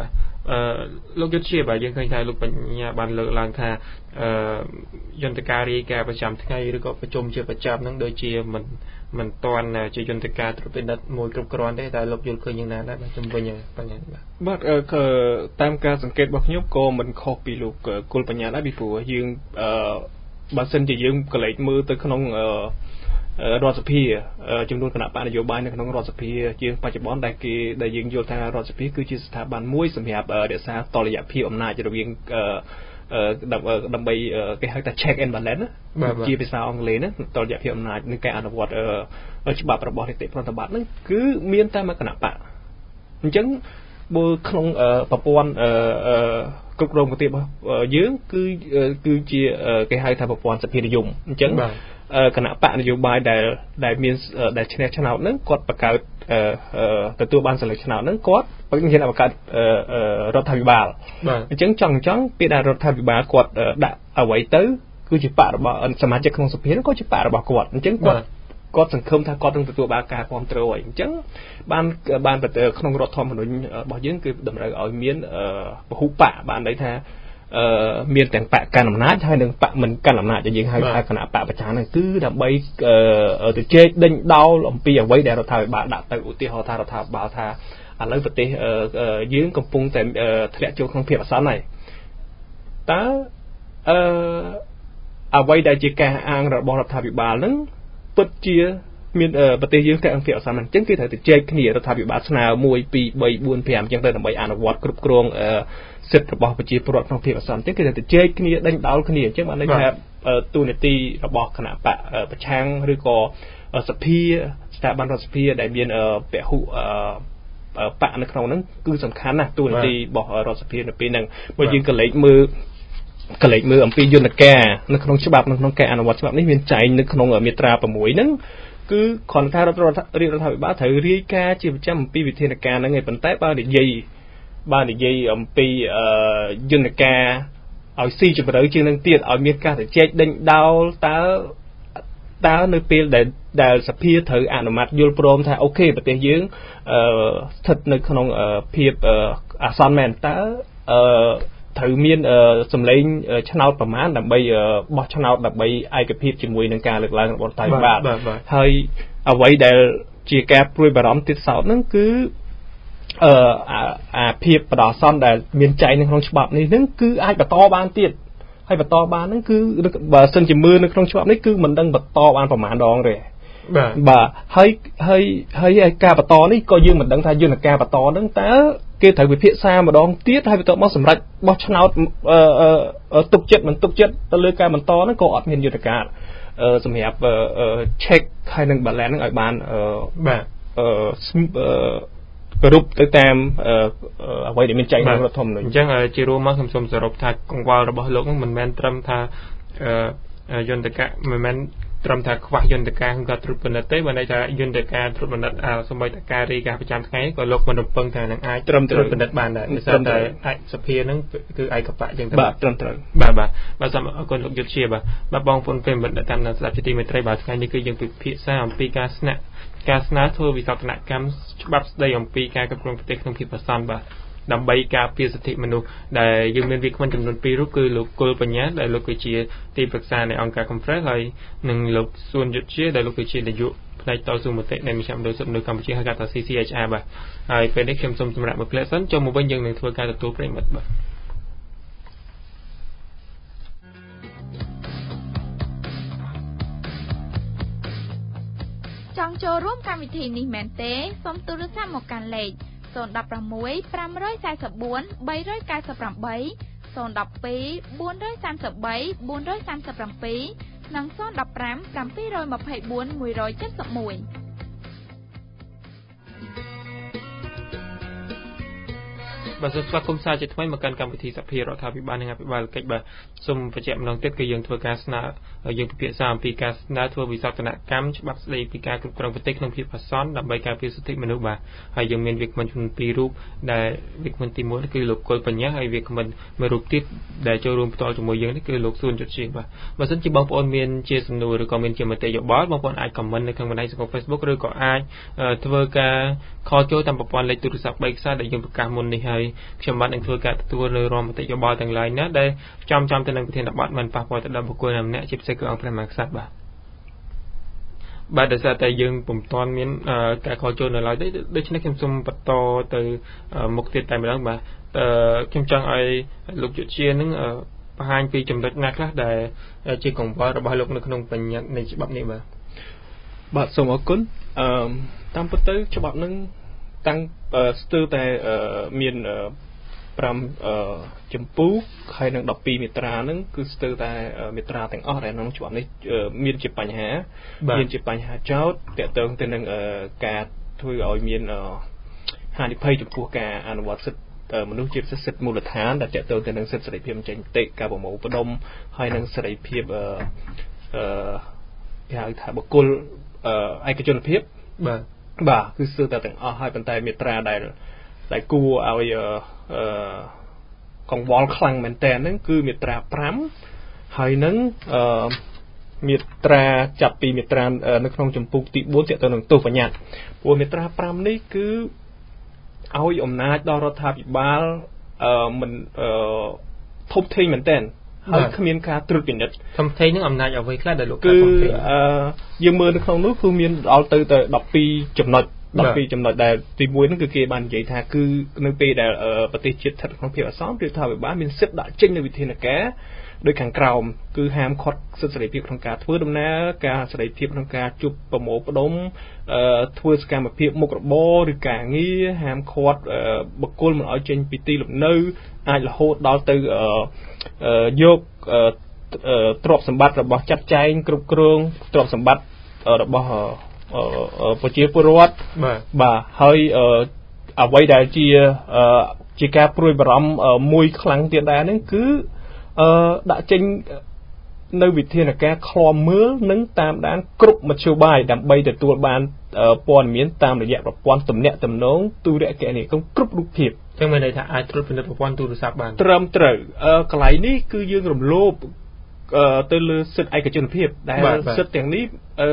លោកយុទ្ធជាបាទយើងឃើញថាលោកបញ្ញាបានលើកឡើងថាយន្តការរាយការណ៍ប្រចាំថ្ងៃឬក៏ប្រជុំជាប្រចាំហ្នឹងដូចជាមិនទាន់ជាយន្តការត្រួតពិនិត្យមួយគ្រប់គ្រាន់ទេតែលោកយល់ឃើញយ៉ាងណាដែរបាទជំវិញបញ្ហាបាទតាមការសង្កេតរបស់ខ្ញុំក៏មិនខុសពីលោកគុលបញ្ញាដែរពីព្រោះយើងបើសិនជាយើងកលេចមើលទៅក្នុងរដ្ឋសភាចំនួនគណៈបកនយោបាយនៅក្នុងរដ្ឋសភាជាបច្ចុប្បន្នដែលយើងយល់ថារដ្ឋសភាគឺជាស្ថាប័នមួយសម្រាប់រក្សាតុល្យភាពអំណាចរវាងដើម្បីគេហៅថា check and balance ជាភាសាអង់គ្លេសណាតុល្យភាពអំណាចនៃការអនុវត្តច្បាប់របស់នីតិប្រតិបត្តិហ្នឹងគឺមានតែមួយគណៈបកអញ្ចឹងបើក្នុងប្រព័ន្ធគ្រប់គ្រងប្រទេសរបស់យើងគឺជាគេហៅថាប្រព័ន្ធសភានិយមអញ្ចឹងគណៈបកនយោបាយដែលមានដែលឈ្នះឆ្នោតហ្នឹងគាត់បង្កើតទទួលបានសិលឹកឆ្នោតហ្នឹងគាត់មានបង្កើតរដ្ឋាភិបាលអញ្ចឹងចង់ពេលដែលរដ្ឋាភិបាលគាត់ដាក់អ្វីទៅគឺជាបករបស់សមាជិកក្នុងសភាហ្នឹងក៏ជាបករបស់គាត់អញ្ចឹងគាត់សង្ឃឹមថាគាត់នឹងទទួលបានការគ្រប់គ្រងហើយអញ្ចឹងបានក្នុងរដ្ឋធម្មនុញ្ញរបស់យើងគឺតម្រូវឲ្យមានពហុបកបានន័យថាមានទាំងបកកាន់អំណាចហើយនិងបកមិនកាន់អំណាចដែលយើងហៅថាគណៈបកប្រឆាំងហ្នឹងគឺដើម្បីទៅជែកដេញដោលអំពីអ្វីដែលរដ្ឋាភិបាលដាក់ទៅឧទាហរណ៍ថារដ្ឋាភិបាលថាឥឡូវប្រទេសយើងកំពុងតែធ្លាក់ចូលក្នុងភាពអាសន្នហើយតើអ្វីដែលជាការអាងរបស់រដ្ឋាភិបាលហ្នឹងពិតជាមានប្រទេសយើងតែអង្គភាពអាសន្នអញ្ចឹងគេត្រូវទៅជែកគ្នារដ្ឋាភិបាលស្នើ1 2 3 4 5អញ្ចឹងទៅដើម្បីអនុវត្តគ្រប់គ្រងសិទ្ធិរបស់ប្រជាពលរដ្ឋក្នុងភាពអាសន្នអញ្ចឹងគេត្រូវទៅជែកគ្នាដេញដោលគ្នាអញ្ចឹងបានន័យថាទូនាទីរបស់គណៈបកប្រឆាំងឬក៏សភាស្ថាប័នរដ្ឋសភាដែលមានពហុបកនៅក្នុងហ្នឹងគឺសំខាន់ណាស់ទូនាទីរបស់រដ្ឋសភានៅពេលហ្នឹងបើយើងកលេចមើលអំពីយន្តការនៅក្នុងច្បាប់នៅក្នុងការអនុវត្តច្បាប់នេះមានចែងនៅក្នុងមាត្រា6ហ្នឹងគឺគ្រាន់តែរដ្ឋាភិបាលត្រូវរាយការណ៍ជាប្រចាំអំពីវិធានការហ្នឹងឯងប៉ុន្តែបើនិយាយអំពីយន្តការឲ្យស៊ីជម្រៅជាងនឹងទៀតឲ្យមានការជជែកដេញដោលតើនៅពេលដែលសភាត្រូវអនុម័តយល់ព្រមថាអូខេប្រទេសយើងស្ថិតនៅក្នុងភាពអាសន្នមែនតើត្រូវមានសម្លេងឆ្នោតប្រមាណដើម្បីបោះឆ្នោតដើម្បីឯកភាពជាមួយនឹងការលើកឡើងរបស់រដ្ឋាភិបាលហើយអ្វីដែលជាការព្រួយបារម្ភទៀតសោតហ្នឹងគឺអាភាពបដិសន្នដែលមានចែងនៅក្នុងច្បាប់នេះហ្នឹងគឺអាចបន្តបានទៀតហើយបន្តបានហ្នឹងគឺបើសិនជាមើលនៅក្នុងច្បាប់នេះគឺមិនដឹងបន្តបានប្រមាណដងទេបាទហើយការបន្តនេះក៏យើងមិនដឹងថាយន្តការបន្តហ្នឹងតើគេត្រូវវិភាគសាម្ដងទៀតហើយបន្ទាប់មកសម្រាប់បោះឆ្នោតទុកចិត្តមិនទុកចិត្តទៅលើការបន្តហ្នឹងក៏អត់មានយន្តការសម្រាប់ check ហើយនឹង balance ហ្នឹងឲ្យបានគ្រប់ទៅតាមអ្វីដែលមានចែងក្នុងរដ្ឋធម្មនុញ្ញអញ្ចឹងជារួមមកខ្ញុំសូមសរុបថាកង្វល់របស់លោកហ្នឹងមិនមែនត្រឹមថាយន្តការមិនមែនត្រឹមថាខ្វះយន្តការក្នុងការត្រួតពិនិត្យទេបើន័យថាយន្តការត្រួតពិនិត្យសូម្បីតែការរាយការណ៍ប្រចាំថ្ងៃក៏លោកមិនរំពឹងថានឹងអាចត្រួតពិនិត្យបានដែរដោយសារតែសភាហ្នឹងគឺឯកបៈអញ្ចឹងទៅបាទត្រឹមត្រូវបាទសូមអរគុណលោកយុទ្ធជាបាទបងប្អូនពេលមិត្តតាមស្ដាប់ជាទីមេត្រីបាទថ្ងៃនេះគឺយើងពិភាក្សាអំពីការស្នើធ្វើវិសោធនកម្មច្បាប់ស្ដីអំពីការគ្រប់គ្រងប្រទេសក្នុងភាពអាសន្នបាទដើម្បីការពារសិទ្ធិមនុស្សដែលយើងមានវាគ្មិនចំនួន2រូបគឺលោកគុលបញ្ញាដែលលោកគឺជាទីប្រឹក្សានៃអង្គការ Conference ហើយនិងលោកសួនយុទ្ធជាដែលលោកគឺជានាយកផ្នែកតស៊ូមតិនៃមជ្ឈមណ្ឌលសិទ្ធិមនុស្សកម្ពុជាហៅកាត់ថា CCHR បាទហើយពេលនេះខ្ញុំសូមសម្រាប់មួយផ្លែសិនចូលមកវិញយើងនឹងធ្វើការទទួលប្រិមិត្តបាទចង់ចូលរួមកម្មវិធីនេះមែនទេសូមទូរស័ព្ទមកកាន់លេខ016 544 398 012 433 437 និង015 724 171 បាទសូមស្វាគមន៍សាជាថ្មីមកកាន់កម្មវិធីសភារដ្ឋាភិបាលនិងអភិបាលកិច្ចបាទសូមបញ្ជាក់ម្ដងទៀតគឺយើងធ្វើការស្នើយើងពិភាក្សាអំពីការស្នើធ្វើវិសោធនកម្មច្បាប់ស្ដីពីការគ្រប់គ្រងប្រទេសក្នុងភាពអាសន្នដើម្បីការពារសិទ្ធិមនុស្សបាទហើយយើងមានវាគ្មិនចំនួន2រូបដែលវាគ្មិនទី1គឺលោកគុលបញ្ញាហើយវាគ្មិនមួយរូបទៀតដែលចូលរួមផ្ទាល់ជាមួយយើងនេះគឺលោកសួនយុទ្ធជាបាទបើសិនជាបងប្អូនមានជាសំណួរឬក៏មានជាមតិយោបល់បងប្អូនអាច comment នៅក្នុងបណ្ដាញសង្គម Facebook ឬក៏អាចធ្វើការខលចូលតាមប្រព័ន្ធលេខទូរស័ព្ទ3ខ្សែដែលយើងប្រកាសមុននេះហើយខ្ញុំបាននឹងធ្វើការទទួលនៅរមតិយោបល់ទាំងឡាយណាដែលចំទៅនឹងប្រធានបទមិនប៉ះពាល់ទៅដល់បុគ្គលណាម្នាក់ជាពិសេសគឺអង្គព្រះមហាក្សត្របាទដោយសារតែយើងពុំទាន់មានការខលចូលនៅឡើយទេដូច្នេះខ្ញុំសូមបន្តទៅមុខទៀតតែម្ដងបាទខ្ញុំចង់ឲ្យលោកយុជានឹងបង្ហាញពីចំណុចណាខ្លះដែលជាកង្វល់របស់លោកនៅក្នុងបញ្ញត្តិនៃច្បាប់នេះបាទសូមអរគុណតាមពិតទៅច្បាប់នឹងតាំងស្ទើរតែមាន5ចម្ពោះហើយនឹង12មាត្រាហ្នឹងគឺស្ទើរតែមាត្រាទាំងអស់ដែលក្នុងច្បាប់នេះមានជាបញ្ហាចោទទាក់ទងទៅនឹងការធ្វើឲ្យមានហានិភ័យចំពោះការអនុវត្តសិទ្ធិមនុស្សជាពិសេសសិទ្ធិមូលដ្ឋានដែលទាក់ទងទៅនឹងសិទ្ធិសេរីភាពបញ្ចេញមតិការប្រមូលផ្ដុំហើយនឹងសេរីភាពគេហៅថាបុគ្គលឯកជនភាពបាទគឺស្ទើរតែទាំងអស់ហើយប៉ុន្តែមាត្រាដែលគួរឲ្យកង្វល់ខ្លាំងមែនតើហ្នឹងគឺមាត្រា5ហើយនឹងមាត្រាចាប់ពីមាត្រានៅក្នុងចម្ពោះទី4ទាក់ទងនឹងទោសបញ្ញត្តិព្រោះមាត្រា5នេះគឺឲ្យអំណាចដល់រដ្ឋាភិបាលមិនធំធេងមែនតើហើយគ្មានការត្រួតពិនិត្យធំធេងនឹងអំណាចអ្វីខ្លះដែលលោកគឺយើងមើលនៅក្នុងនោះគឺមានដល់ទៅ12ចំណុចដែលទី1ហ្នឹងគឺគេបាននិយាយថាគឺនៅពេលដែលប្រទេសជាតិស្ថិតក្នុងភាពអាសន្នរដ្ឋាភិបាលមានសិទ្ធិដាក់ចេញនូវវិធានការដោយខាងក្រោមគឺហាមឃាត់សិទ្ធិសេរីភាពក្នុងការធ្វើដំណើរការសេរីភាពក្នុងការជួបប្រមូលផ្ដុំធ្វើសកម្មភាពមុខរបរឬការងារហាមឃាត់បុគ្គលមិនឲ្យចេញពីទីលំនៅអាចរហូតដល់ទៅយកទ្រព្យសម្បត្តិរបស់ចាត់ចែងគ្រប់គ្រងទ្រព្យសម្បត្តិរបស់ប្រជាពលរដ្ឋបាទហើយអ្វីដែលជាការព្រួយបារម្ភមួយខ្លាំងទៀតដែរហ្នឹងគឺដាក់ចេញនៅវិធានការឃ្លាំមើលនិងតាមដានគ្រប់មធ្យោបាយដើម្បីទទួលបានព័ត៌មានតាមរយៈប្រព័ន្ធទំនាក់ទំនងទូរគមនាគមន៍គ្រប់រូបភាពចឹងមានន័យថាអាចត្រួតពិនិត្យប្រព័ន្ធទូរស័ព្ទបានត្រឹមត្រូវកន្លែងនេះគឺយើងរំលោភទៅលើសិទ្ធិឯកជនភាពដែលសិទ្ធិទាំងនេះ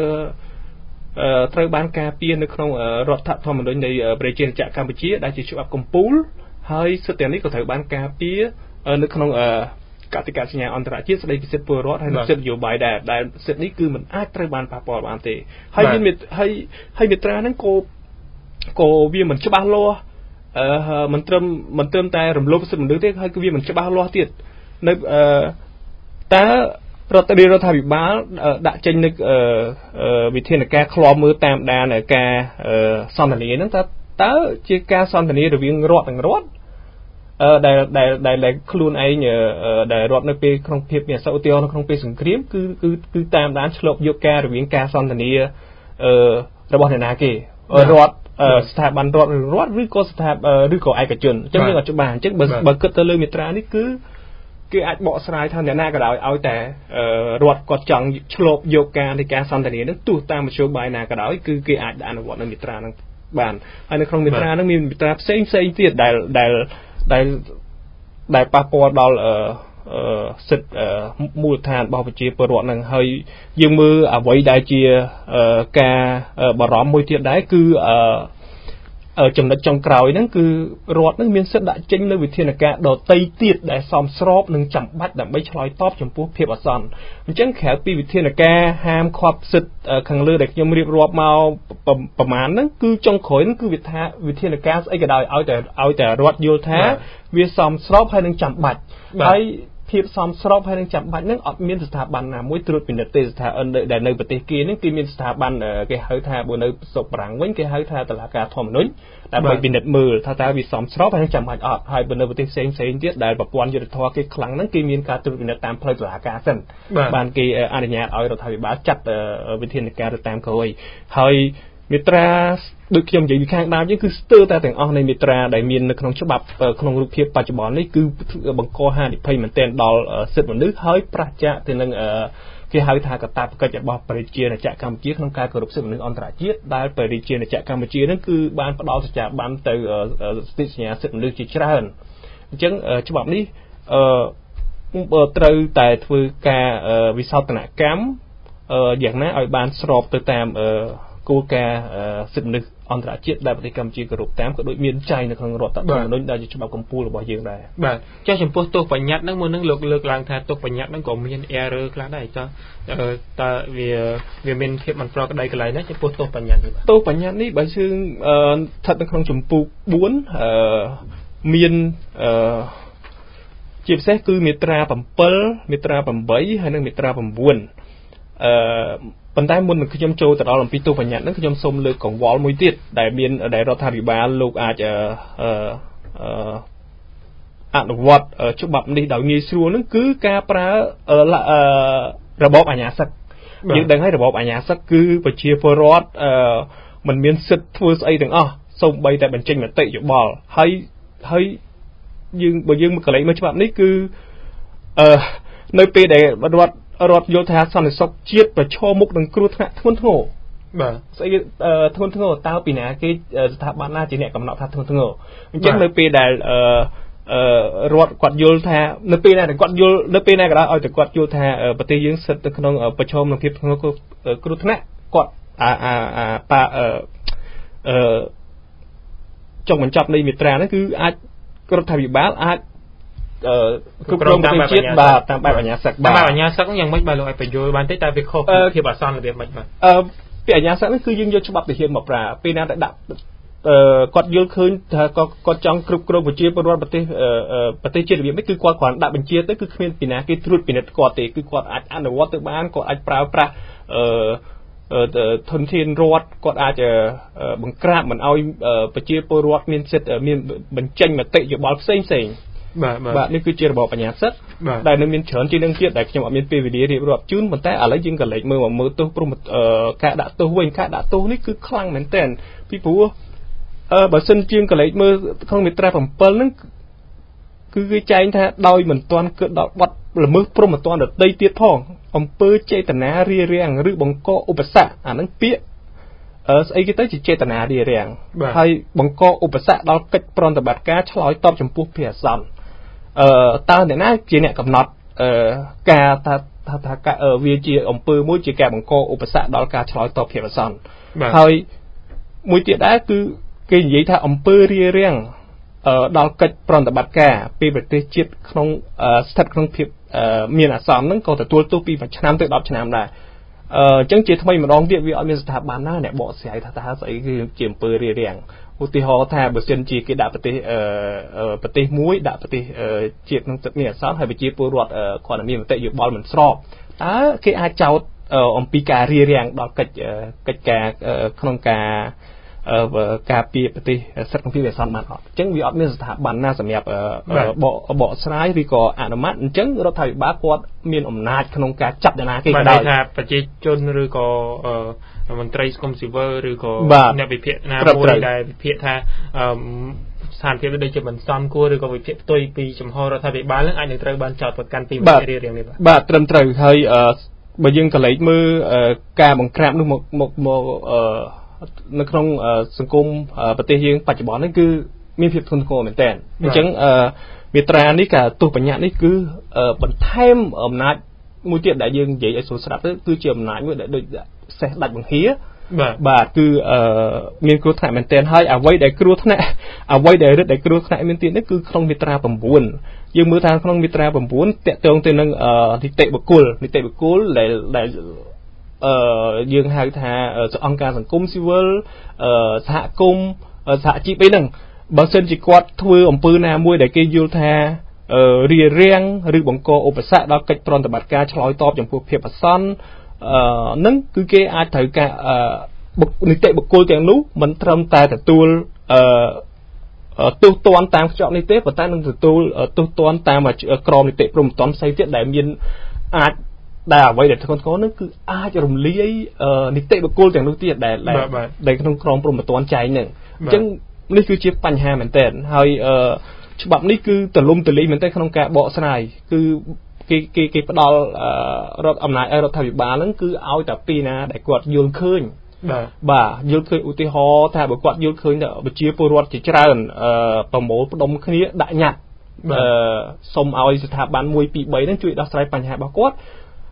ត្រូវបានការពារនៅក្នុងរដ្ឋធម្មនុញ្ញនៃប្រជាណាចក្រកម្ពុជាដែលជាច្បាប់កំពូលហើយសិទ្ធិទាំងនេះក៏ត្រូវបានការពារនៅក្នុងកតិកាសញ្ញាអន្តរជាតិស្តីពីសិទ្ធិពលរដ្ឋហើយនិងសិទ្ធិនយោបាយដែលសិទ្ធិនេះគឺមិនអាចត្រូវបានប៉ះពាល់បានទេហើយមានហើយមាត្រាហ្នឹងក៏វាមិនច្បាស់លាស់មិនត្រឹមតែរំលោភសិទ្ធិមនុស្សទេហើយគឺវាមិនច្បាស់លាស់ទៀតនៅតើរដ្ឋាភិបាលដាក់ចេញនៅវិធានការឃ្លាំមើលតាមដានការសន្ទនាហ្នឹងតើជាការសន្ទនារវាងរដ្ឋនិងរដ្ឋដែលខ្លួនឯងដែលរដ្ឋនៅពេលក្នុងភាពមានអសោឧទាហរណ៍នៅក្នុងពេលសង្គ្រាមគឺតាមដានឆ្លប់យកការរវាងការសន្ទនារបស់អ្នកណាគេរដ្ឋស្ថាប័នរដ្ឋឬក៏ឬក៏ឯកជនអញ្ចឹងយើងអត់ច្បាស់អញ្ចឹងបើគិតទៅលើមាត្រានេះគឺគេអាចបកស្រាយថាអ្នកណាក៏ដោយឲ្យតែរដ្ឋគាត់ចង់ឆ្លប់យកការនៃការសន្ទនានឹងទោះតាមមធ្យោបាយណាក៏ដោយគឺគេអាចអនុវត្តនៅមាត្រានឹងបានហើយនៅក្នុងមាត្រានឹងមានមាត្រាផ្សេងទៀតដែលប៉ះពាល់ដល់សិទ្ធិមូលដ្ឋានរបស់ប្រជាពលរដ្ឋនឹងហើយយើងមើលអ្វីដែលជាការបារម្ភមួយទៀតដែរគឺចំណុចចុងក្រោយហ្នឹងគឺរដ្ឋនឹងមានសិទ្ធិដាក់ចេញនៅវិធានការដទៃទៀតដែលសមស្របនិងចាំបាច់ដើម្បីឆ្លើយតបចំពោះភាពអាសន្នអញ្ចឹងក្រៅពីវិធានការហាមឃាត់សិទ្ធិខាងលើដែលខ្ញុំរៀបរាប់មកប្រមាណហ្នឹងគឺចុងក្រោយហ្នឹងគឺវិធានការស្អីក៏ដោយឲ្យតែរដ្ឋយល់ថាវាសមស្របហើយនឹងចាំបាច់ហើយភាពសមស្របហើយនឹងចាំបាច់ហ្នឹងអត់មានស្ថាប័នណាមួយត្រួតពិនិត្យទេស្ថាប័នដែលនៅប្រទេសគេហ្នឹងគឺមានស្ថាប័នគេហៅថាបើនៅស្រុកបារាំងវិញគេហៅថាតុលាការធម្មនុញ្ញដើម្បីពិនិត្យមើលថាតើវាសមស្របហើយនឹងចាំបាច់អត់ហើយបើនៅប្រទេសផ្សេងទៀតដែលប្រព័ន្ធយុត្តិធម៌គេខ្លាំងហ្នឹងគេមានការត្រួតពិនិត្យតាមផ្លូវតុលាការសិនបានគេអនុញ្ញាតឲ្យរដ្ឋាភិបាលចាត់វិធានការទៅតាមក្រោយហើយមាត្រាដូចខ្ញុំនិយាយពីខាងដើមយើងគឺស្ទើរតែទាំងអស់នៃមាត្រាដែលមាននៅក្នុងច្បាប់ក្នុងរូបភាពបច្ចុប្បន្ននេះគឺបង្កហានិភ័យមែនទែនដល់សិទ្ធិមនុស្សហើយប្រឆាំងទៅនឹងគេហៅថាកាតព្វកិច្ចរបស់ប្រជាណាចក្រកម្ពុជាក្នុងការគោរពសិទ្ធិមនុស្សអន្តរជាតិដែលប្រជាណាចក្រកម្ពុជានឹងគឺបានផ្ដល់សច្ចាប័នទៅស្ថិសញ្ញាសិទ្ធិមនុស្សជាច្រើនអញ្ចឹងច្បាប់នេះត្រូវតែធ្វើការវិសោធនកម្មយ៉ាងណាឲ្យបានស្របទៅតាមគោលការណ៍សិទ្ធិមនុស្សអន្តរជាតិដែលប្រទេសកម្ពុជាគោរពតាមក៏ដូចមានចែងនៅក្នុងរដ្ឋធម្មនុញ្ញដែលជាច្បាប់កម្ពុជារបស់យើងដែរបាទចុះចំពោះទោសបញ្ញត្តិហ្នឹងមុននឹងលើកឡើងថាទោសបញ្ញត្តិហ្នឹងក៏មាន error ខ្លះដែរចុះតើវាមានភាពមិនប្រក្រតីកន្លែងណាចំពោះទោសបញ្ញត្តិនេះបាទទោសបញ្ញត្តិនេះបើយើងស្ថិតនៅក្នុងជំពូក4មានជាពិសេសគឺមាត្រា7មាត្រា8ហើយនិងមាត្រា9ប៉ុន្តែមុននឹងខ្ញុំចូលទៅដល់អំពីទោសបញ្ញត្តិហ្នឹងខ្ញុំសូមលើកកង្វល់មួយទៀតដែលរដ្ឋាភិបាលលោកអាចអនុវត្តច្បាប់នេះដោយងាយស្រួលហ្នឹងគឺការប្រើរបបអាជ្ញាសឹកយើងដឹងហើយរបបអាជ្ញាសឹកគឺប្រជាពលរដ្ឋមិនមានសិទ្ធិធ្វើស្អីទាំងអស់សូម្បីតែបញ្ចេញមតិយោបល់ហើយបើយើងមកកន្លែងមើលច្បាប់នេះគឺនៅពេលដែលរដ្ឋយល់ថាសន្តិសុខជាតិប្រឈមមុខនឹងគ្រោះថ្នាក់ធ្ងន់ធ្ងរបាទស្អីធ្ងន់ធ្ងរតើពីណាគេស្ថាប័នណាជាអ្នកកំណត់ថាធ្ងន់ធ្ងរអញ្ចឹងនៅពេលដែលរដ្ឋគាត់យល់ថានៅពេលណាគាត់យល់នៅពេលណាក៏ដោយឲ្យតែគាត់យល់ថាប្រទេសយើងស្ថិតនៅក្នុងប្រឈមនឹងភាពធ្ងន់ធ្ងរគ្រោះថ្នាក់គាត់ចុងបញ្ចប់នៃមាត្រាហ្នឹងគឺអាចរដ្ឋាភិបាលអាចគ្រប់គ្រងប្រទេសជាតិបាទតាមបែបអាជ្ញាសឹកបាទអាជ្ញាសឹកយ៉ាងម៉េចបាទលោកឲ្យបញ្យល់បានទេតែវាខុសពីភាពអាសន្នរបៀបម៉េចបាទពីអាជ្ញាសឹកនេះគឺយើងយកច្បាប់ទាហានមកប្រើពេលណាដែលដាក់គាត់យល់ឃើញថាគាត់ចង់គ្រប់គ្រងប្រជាពលរដ្ឋប្រទេសជាតិរបៀបនេះគឺគាត់គ្រាន់ដាក់បញ្ជាទៅគឺគ្មានពីណាគេត្រួតពិនិត្យគាត់ទេគឺគាត់អាចអនុវត្តទៅបានគាត់អាចប្រើប្រាស់ធនធានរដ្ឋគាត់អាចបង្ក្រាបមិនឲ្យប្រជាពលរដ្ឋមានសិទ្ធិមានបញ្ចេញមតិយោបល់ផ្សេងបាទនេះគឺជារបបអាជ្ញាសឹកដែលនៅមានច្រើនជាងនឹងទៀតដែលខ្ញុំអត់មានពេលវេលារៀបរាប់ជូនប៉ុន្តែឥឡូវយើងក៏លេចមើលទោសព្រមការដាក់ទោសវិញការដាក់ទោសនេះគឺខ្លាំងមែនទែនពីព្រោះបើសិនជាងក៏លេចមើលក្នុងមាត្រា7ហ្នឹងគឺគេចែងថាដោយមិនទាន់កើតដល់បទល្មើសព្រហ្មទណ្ឌដទៃទៀតផងអំពើចេតនារារាំងឬបង្កឧបសគ្គអាហ្នឹងពាក្យស្អីគេទៅជាចេតនារារាំងហើយបង្កឧបសគ្គដល់កិច្ចប្រតិបត្តិការឆ្លើយតបចំពោះភារអាសន្នតើអ្នកណាជាអ្នកកំណត់ការថាវាជាអំពើមួយជាការបង្កឧបសគ្គដល់ការឆ្លើយតបភារអាសន្នហើយមួយទៀតដែរគឺគេនិយាយថាអំពើរារាំងដល់កិច្ចប្រតិបត្តិការពេលប្រទេសជាតិក្នុងស្ថិតក្នុងភាពមានអាសន្នហ្នឹងក៏ទទួលទោសពី1ឆ្នាំទៅ10ឆ្នាំដែរអញ្ចឹងជាថ្មីម្ដងទៀតវាអត់មានស្ថាប័នណាអ្នកបកស្រាយថាស្អីគឺជាអំពើរារាំងឧទាហរណ៍ថាបើសិនជាគេដាក់ប្រទេសមួយដាក់ប្រទេសជាតិក្នុងទឹកមានអាសន្នហើយប្រជាពលរដ្ឋគាត់តែមានមតិយោបល់មិនស្របតើគេអាចចោទអំពីការរារាំងដល់កិច្ចការក្នុងការពារប្រទេសស្ថិតក្នុងភាពអាសន្នបានអត់អញ្ចឹងវាអត់មានស្ថាប័នណាសម្រាប់បកស្រាយឬក៏អនុម័តអញ្ចឹងរដ្ឋាភិបាលគាត់មានអំណាចក្នុងការចាប់អ្នកណាគេក៏ដោយថាប្រជាជនឬក៏មន្ត្រីសង្គមស៊ីវិលឬក៏អ្នកវិភាគណាមួយដែលវិភាគថាស្ថានភាពដូចជាមិនសមគួរឬក៏វិភាគផ្ទុយពីចំហរដ្ឋាភិបាលនឹងអាចនឹងត្រូវបានចោទប្រកាន់ពីវិធានរៀងនេះបាទត្រឹមត្រូវហើយបើយើងកលេចមើលការបង្ក្រាបនោះមកនៅក្នុងសង្គមប្រទេសយើងបច្ចុប្បន្ននេះគឺមានភាពធ្ងន់ធ្ងរមែនទែនអញ្ចឹងមាត្រានេះការទោសបញ្ញត្តិនេះគឺបន្ថែមអំណាចមួយទៀតដែលយើងនិយាយឲ្យស្រួលស្ដាប់ទៅគឺជាអំណាចមួយដែលដូចសេះដាច់បង្ហៀបាទគឺមានគ្រោះថ្នាក់មែនទែនហើយអ្វីដែលគ្រោះថ្នាក់អ្វីដែលរឹតដែលគ្រោះថ្នាក់មានទៀតនេះគឺក្នុងមាត្រា9យើងមើលថាក្នុងមាត្រា9តាក់ទងទៅនឹងនីតិបុគ្គលដែលយើងហៅថាអង្គការសង្គមស៊ីវិលសហគមន៍សហជីពអីហ្នឹងបើសិនជាគាត់ធ្វើអំពើណាមួយដែលគេយល់ថារារាំងឬបង្កឧបសគ្គដល់កិច្ចប្រតិបត្តិការឆ្លើយតបចំពោះភាពអាសន្នហ្នឹងគឺគេអាចត្រូវការនីតិបុគ្គលទាំងនោះមិនត្រឹមតែទទួលទោសទណ្ឌតាមខ្ជាប់នេះទេប៉ុន្តែនឹងទទួលទោសទណ្ឌតាមក្រមនីតិព្រហ្មទណ្ឌផ្សេងទៀតដែលមានអាចដែលអ្វីដែលធ្ងន់ធ្ងរនោះគឺអាចរំលាយនីតិបុគ្គលទាំងនោះទៀតដែលក្នុងក្រមព្រហ្មទណ្ឌចែងហ្នឹងអញ្ចឹងនេះគឺជាបញ្ហាមែនទែនហើយច្បាប់នេះគឺទលំទលាយមែនទែនក្នុងការបកស្រាយគឺគេផ្ដល់រដ្ឋអំណាចឲ្យរដ្ឋាភិបាលហ្នឹងគឺឲ្យតែពីណាដែលគាត់យល់ឃើញបាទយល់ឃើញឧទាហរណ៍ថាបើគាត់យល់ឃើញថាប្រជាពលរដ្ឋជាច្រើនប្រមូលផ្ដុំគ្នាដាក់ញត្តិសុំឲ្យស្ថាប័ន1 2 3ហ្នឹងជួយដោះស្រាយបញ្ហារបស់គាត់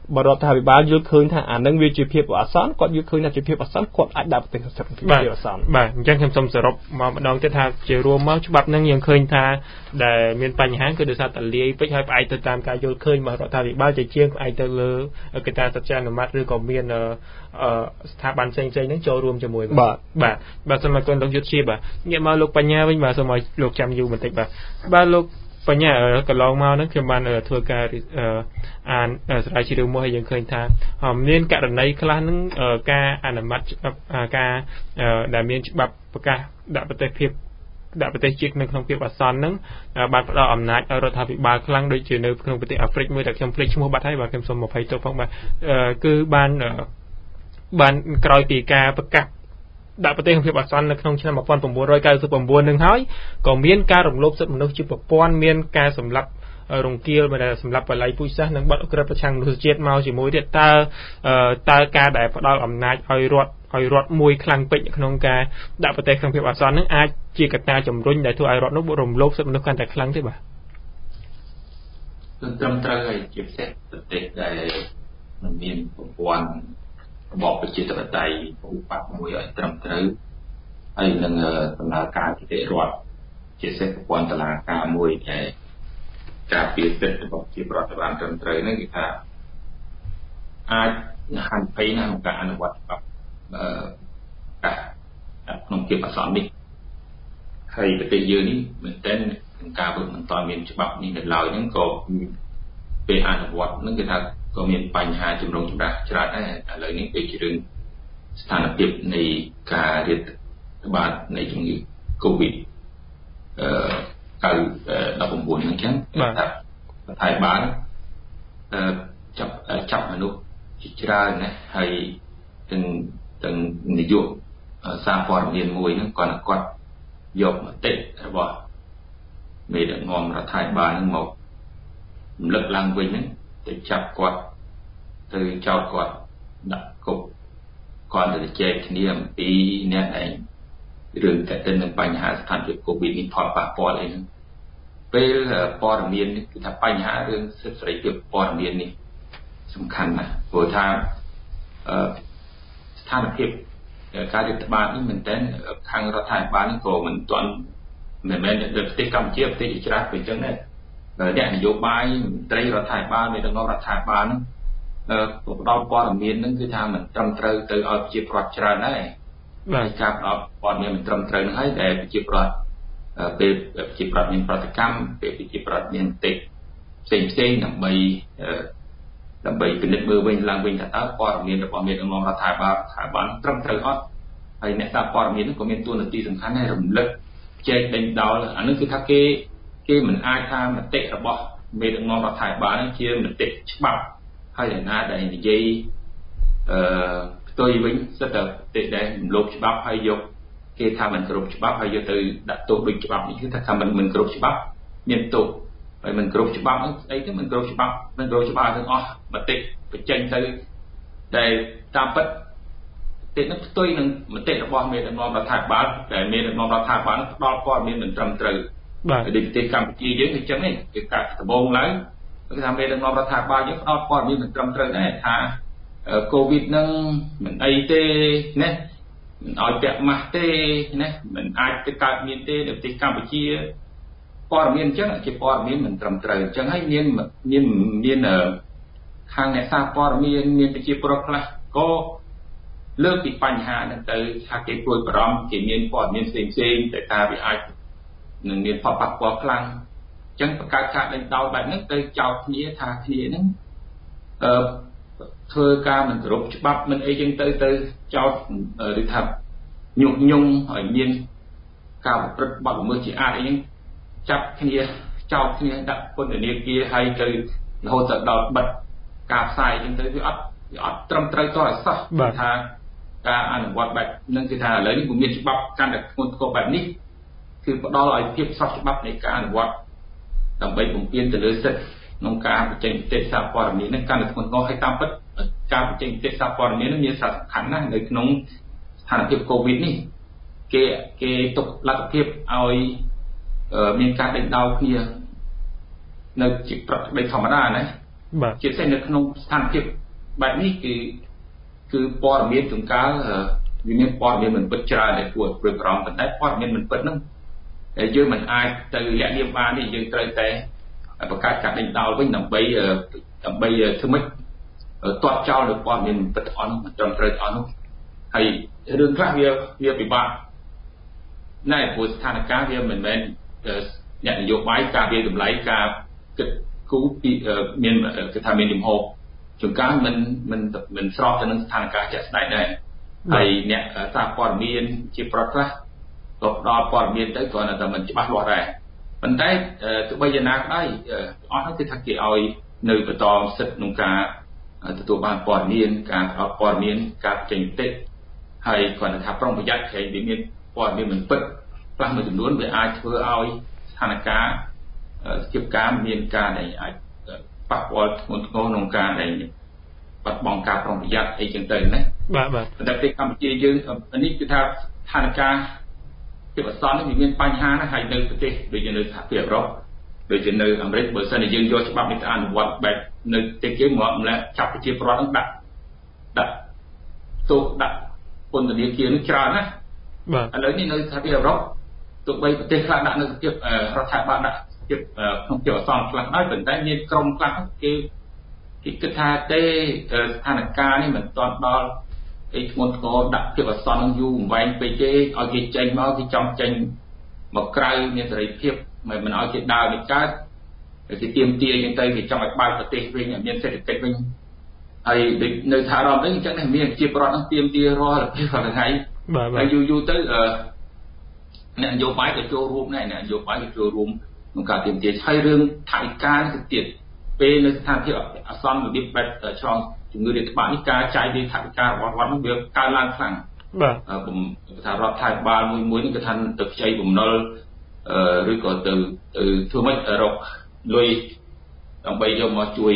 បរដ្ឋាភិបាលយល់ឃើញថាអានឹងវាជាភាពអាសន្នគាត់យល់ឃើញថាជាភាពអាសន្នគាត់អាចដាក់ប្រទេសសិទ្ធិភាពអាសន្នបាទអញ្ចឹងខ្ញុំសូមសរុបមកម្ដងទៀតថាជារួមមកច្បាប់នឹងយើងឃើញថាដែលមានបញ្ហាគឺដោយសារតែលាយពេកហើយផ្អែកទៅតាមការយល់ឃើញរបស់រដ្ឋាភិបាលជាជាងផ្អែកទៅលើកិច្ចការសច្ចានុមត្តឬក៏មានស្ថាប័នផ្សេងៗហ្នឹងចូលរួមជាមួយបាទសូមអរគុណលោកយុទ្ធជាបាទងាកមកលោកបញ្ញាវិញបាទសូមឲ្យលោកចាំយូរបន្តិចបាទលោកបញ្ញាកន្លងមកហ្នឹងខ្ញុំបានធ្វើការអានស្រាវជ្រាវមួយហើយយើងឃើញថាមានករណីខ្លះហ្នឹងការអនុម័តការដែលមានច្បាប់ប្រកាសដាក់ប្រទេសជាតិនៅក្នុងភាពអាសន្នហ្នឹងបានផ្ដល់អំណាចឲ្យរដ្ឋាភិបាលខ្លាំងដូចជានៅក្នុងប្រទេសអាហ្វ្រិកមួយដែលខ្ញុំភ្លេចឈ្មោះបាត់ហើយបាទខ្ញុំសូម20ទោសផងបាទគឺបានក្រោយពីការប្រកាសដាក់ប្រទេសក្នុងភាពអាសន្ននៅក្នុងឆ្នាំ1999នឹងហើយក៏មានការរំលោភសិទ្ធិមនុស្សជាប្រព័ន្ធមានការសម្លាប់រង្គាលដែលសម្លាប់បល័យពូជសាសន៍និងបាត់អក្រិតប្រឆាំងមនុស្សជាតិមកជាមួយទៀតតើការដែលផ្ដល់អំណាចឲ្យរដ្ឋមួយខ្លាំងពេកក្នុងការដាក់ប្រទេសក្នុងភាពអាសន្ននឹងអាចជាកត្តាជំរុញដែលធ្វើឲ្យរដ្ឋនោះរំលោភសិទ្ធិមនុស្សកាន់តែខ្លាំងទេបាទត្រឹមត្រូវហើយជាពិសេសប្រទេសដែលมันមានប្រព័ន្ធរបបប្រជាធិបតេយ្យឧបបត្តិមួយឲ្យត្រឹមត្រូវហើយនឹងដំណើរការគតិរដ្ឋជាពិសេសប្រព័ន្ធតុលាការមួយដែលការពារសិទ្ធិរបស់ប្រជាពលរដ្ឋបានត្រឹមត្រូវហ្នឹងគេថាអាចហានិភ័យណាស់ក្នុងការអនុវត្តច្បាប់ក្នុងភាពអាសន្ននេះហើយប្រទេសយើងនេះមែនទែនក្នុងការធ្វើមិនតាន់មានច្បាប់នេះនៅឡើយហ្នឹងក៏ពេលអនុវត្តហ្នឹងគេថាក៏មានបញ្ហាចម្រូងចម្រាសច្រើនដែរឥឡូវនេះដូចជារឿងស្ថានភាពនៃការរាតត្បាតនៃជំងឺ COVID 19ហ្នឹងចឹងថារដ្ឋាភិបាលចាប់មនុស្សជាច្រើនណាហើយទាំងនាយកសារព័ត៌មានមួយហ្នឹងគាត់យកមតិរបស់មេដឹកនាំរដ្ឋាភិបាលហ្នឹងមករំលឹកឡើងវិញហ្នឹងទៅចាប់គាត់ទៅចោទគាត់ដាក់គុកគាត់ទៅជែកគ្នាអំពីអ្នកឯងរឿងតែទៅនឹងបញ្ហាស្ថានភាព COVID នេះផលប៉ះពាល់អីហ្នឹងពេលព័ត៌មាននេះគឺថាបញ្ហារឿងសិទ្ធិសេរីភាពព័ត៌មាននេះសំខាន់ណាស់ព្រោះថាស្ថានភាពការរាតត្បាតនេះមែនតើខាងរដ្ឋាភិបាលនេះក៏មិនទាន់មិនមែននៅប្រទេសកម្ពុជាប្រទេសជាច្រើនពេលចឹងដែរអ្នកនយោបាយមន្ត្រីរដ្ឋាភិបាលមេដឹកនាំរដ្ឋាភិបាលហ្នឹងផ្ដល់ព័ត៌មានហ្នឹងគឺថាមិនត្រឹមត្រូវទៅឲ្យប្រជាពលរដ្ឋច្រើនដែរបាទការផ្ដល់ព័ត៌មានមិនត្រឹមត្រូវហ្នឹងហើយដែលប្រជាពលរដ្ឋពេលប្រជាពលរដ្ឋមានប្រតិកម្មពេលប្រជាពលរដ្ឋមានមតិផ្សេងដើម្បីពិនិត្យមើលវិញឡើងវិញថាតើព័ត៌មានរបស់មេដឹកនាំរដ្ឋាភិបាលត្រឹមត្រូវអត់ហើយអ្នកសារព័ត៌មានហ្នឹងក៏មានតួនាទីសំខាន់ដែររំលឹកចែកដេញដោលអានេះគឺថាគេមិនអាចថាមតិរបស់មេដឹកនាំរដ្ឋាភិបាលនេះជាមតិច្បាប់ហើយឯណាដែលនិយាយផ្ទុយវិញសិតតែមតិដែលរំលោភច្បាប់ហើយយកគេថាមិនគោរពច្បាប់ហើយយកទៅដាក់ទោសដូចច្បាប់នេះគឺថាមិនគោរពច្បាប់មានទោសហើយមិនគោរពច្បាប់ហ្នឹងស្អីទៅមិនគោរពច្បាប់ទាំងអស់មតិបញ្ចេញទៅដែលតាមពិតទេនឹងផ្ទុយនឹងមតិរបស់មេដឹកនាំរដ្ឋាភិបាលដែលមេដឹកនាំរដ្ឋាភិបាលផ្ដល់ព័ត៌មានមិនត្រឹមត្រូវបាទប្រទេសកម្ពុជាយើងគឺចឹងឯងគឺការដំបូងឡើងគឺថាមេដឹកនាំរដ្ឋាភិបាលយើងផ្ដល់ព័ត៌មានមិនត្រឹមត្រូវដែរថាកូវីដហ្នឹងមិនអីទេណាមិនឲ្យពាក់ម៉ាស់ទេណាមិនអាចទៅកើតមានទេនៅប្រទេសកម្ពុជាព័ត៌មានអញ្ចឹងជាព័ត៌មានមិនត្រឹមត្រូវអញ្ចឹងហើយមានខាងអ្នកសារព័ត៌មានប្រជាពលរដ្ឋខ្លះក៏លើកពីបញ្ហាហ្នឹងទៅថាគេព្រួយបារម្ភគេមានព័ត៌មានផ្សេងតែថាវាអាចនឹងមានផលប៉ះពាល់ខ្លាំងអញ្ចឹងបង្កើតការដេញដោលបែបហ្នឹងទៅចោទគ្នាថាគ្នាហ្នឹងធ្វើការមិនគោរពច្បាប់មិនអីចឹងទៅចោទឬថាញុះញង់ឲ្យមានការប្រព្រឹត្តបទល្មើសជាអាតអីហ្នឹងចាប់គ្នាចោទគ្នាដាក់ពន្ធនាគារហើយទៅរហូតដល់បិទការផ្សាយចឹងទៅវាអត់ត្រឹមត្រូវតើសោះថាការអនុវត្តបែបហ្នឹងគឺថាឥឡូវនេះវាមានច្បាប់កាន់តែធ្ងន់ធ្ងរបែបនេះគឺផ្ដល់ឲ្យភាពស្របច្បាប់នៃការអនុវត្តដើម្បីបំពេញទៅលើសិទ្ធិក្នុងការបញ្ចេញមតិសារព័ត៌មានហ្នឹងកាន់តែធ្ងន់ធ្ងរហើយតាមពិតការបញ្ចេញមតិសារព័ត៌មានហ្នឹងមានសារៈសំខាន់ណាស់នៅក្នុងស្ថានភាពកូវីដនេះគេទុកលទ្ធភាពឲ្យមានការដេញដោលគ្នានៅជាប្រតិបត្តិធម្មតាណាជាពិសេសនៅក្នុងស្ថានភាពបែបនេះគឺព័ត៌មានចំការវាមានព័ត៌មានមិនពិតច្រើនដែលគួរព្រួយបារម្ភប៉ុន្តែព័ត៌មានមិនពិតហ្នឹងយើងមិនអាចទៅលាក់លៀមបានទេយើងត្រូវតែបង្កើតការដេញដោលវិញដើម្បីធ្វើម៉េចទាត់ចោលនៅព័ត៌មានមិនពិតអស់នោះត្រឹមត្រូវអស់នោះហើយរឿងខ្លះវាពិបាកណែព្រោះស្ថានភាពវាមិនមែនអ្នកនយោបាយការវាតម្លៃការគិតគូរពីមានគេថាមានជំហរជួនកាលមិនស្របទៅនឹងស្ថានភាពជាក់ស្ដែងដែរហើយអ្នកសារព័ត៌មានជាប្រវត្តិខ្លះក៏ផ្ដល់ព័ត៌មានទៅគ្រាន់តែមិនច្បាស់លាស់ដែរប៉ុន្តែទោះបីយ៉ាងណាក៏ដោយអស់នោះគឺថាគេឲ្យនៅបន្តសិទ្ធិក្នុងការទទួលបានព័ត៌មានការផ្ដល់ព័ត៌មានការចេញមតិហើយគ្រាន់តែថាប្រុងប្រយ័ត្នព្រោះវាមានព័ត៌មានមិនពិតខ្លះមួយចំនួនវាអាចធ្វើឲ្យស្ថានភាពជាការមានការដែលអាចប៉ះពាល់ធ្ងន់ធ្ងរក្នុងការដែលបាត់បង់ការប្រុងប្រយ័ត្នអីចឹងទៅណាបាទប៉ុន្តែពេលកម្ពុជាយើងនេះគឺថាស្ថានភាពភាពអសន្ននេះវាមានបញ្ហាណាស់ហើយនៅប្រទេសដូចជានៅសហភាពអឺរ៉ុបដូចជានៅអាមេរិកបើសិនជាយើងយកច្បាប់នេះទៅអនុវត្តបែបនៅប្រទេសគេមកម្ល៉េះចាប់ប្រជាពលរដ្ឋនឹងដាក់ទោសដាក់ពន្ធនាគារនឹងច្រើនណាស់បាទឥឡូវនេះនៅសហភាពអឺរ៉ុបទោះបីប្រទេសខ្លះដាក់នៅភាពរដ្ឋាភិបាលដាក់ភាពក្នុងភាពអសន្នខ្លះដែរប៉ុន្តែមានក្រុមខ្លះគេគិតថាទេស្ថានភាពនេះមិនទាន់ដល់ឯធ្ងន់ធ្ងរដាក់ភាពអសន្ននឹងយូរអង្វែងពេកទេឲ្យគេចេញមកគេចង់ចេញមកក្រៅមានសេរីភាពមិនឲ្យគេដើរមិនកើតគេទាមទារយ៉ាងទៅគេចង់ឲ្យបើកប្រទេសវិញឲ្យមានសេដ្ឋកិច្ចវិញហើយនៅថារ៉ុបនេះអញ្ចឹងមានជាប្រវត្តិនឹងទាមទាររាល់ថ្ងៃហើយយូរទៅអ្នកនយោបាយក៏ចូលរួមដែរអ្នកនយោបាយក៏ចូលរួមក្នុងការទាមទារហើយរឿងថវិកានេះទៅទៀតពេលនៅស្ថានភាពអាសន្នរបៀបបែបឆ្លងជំងឺរាតត្បាតនេះការចាយវាថវិការបស់រដ្ឋនោះវាកើនឡើងខ្លាំងបាទผมថារដ្ឋាភិបាលមួយនេះគឺថាទៅខ្ចីបំណុលឬក៏ទៅធ្វើម៉េចរកលុយដើម្បីយកមកជួយ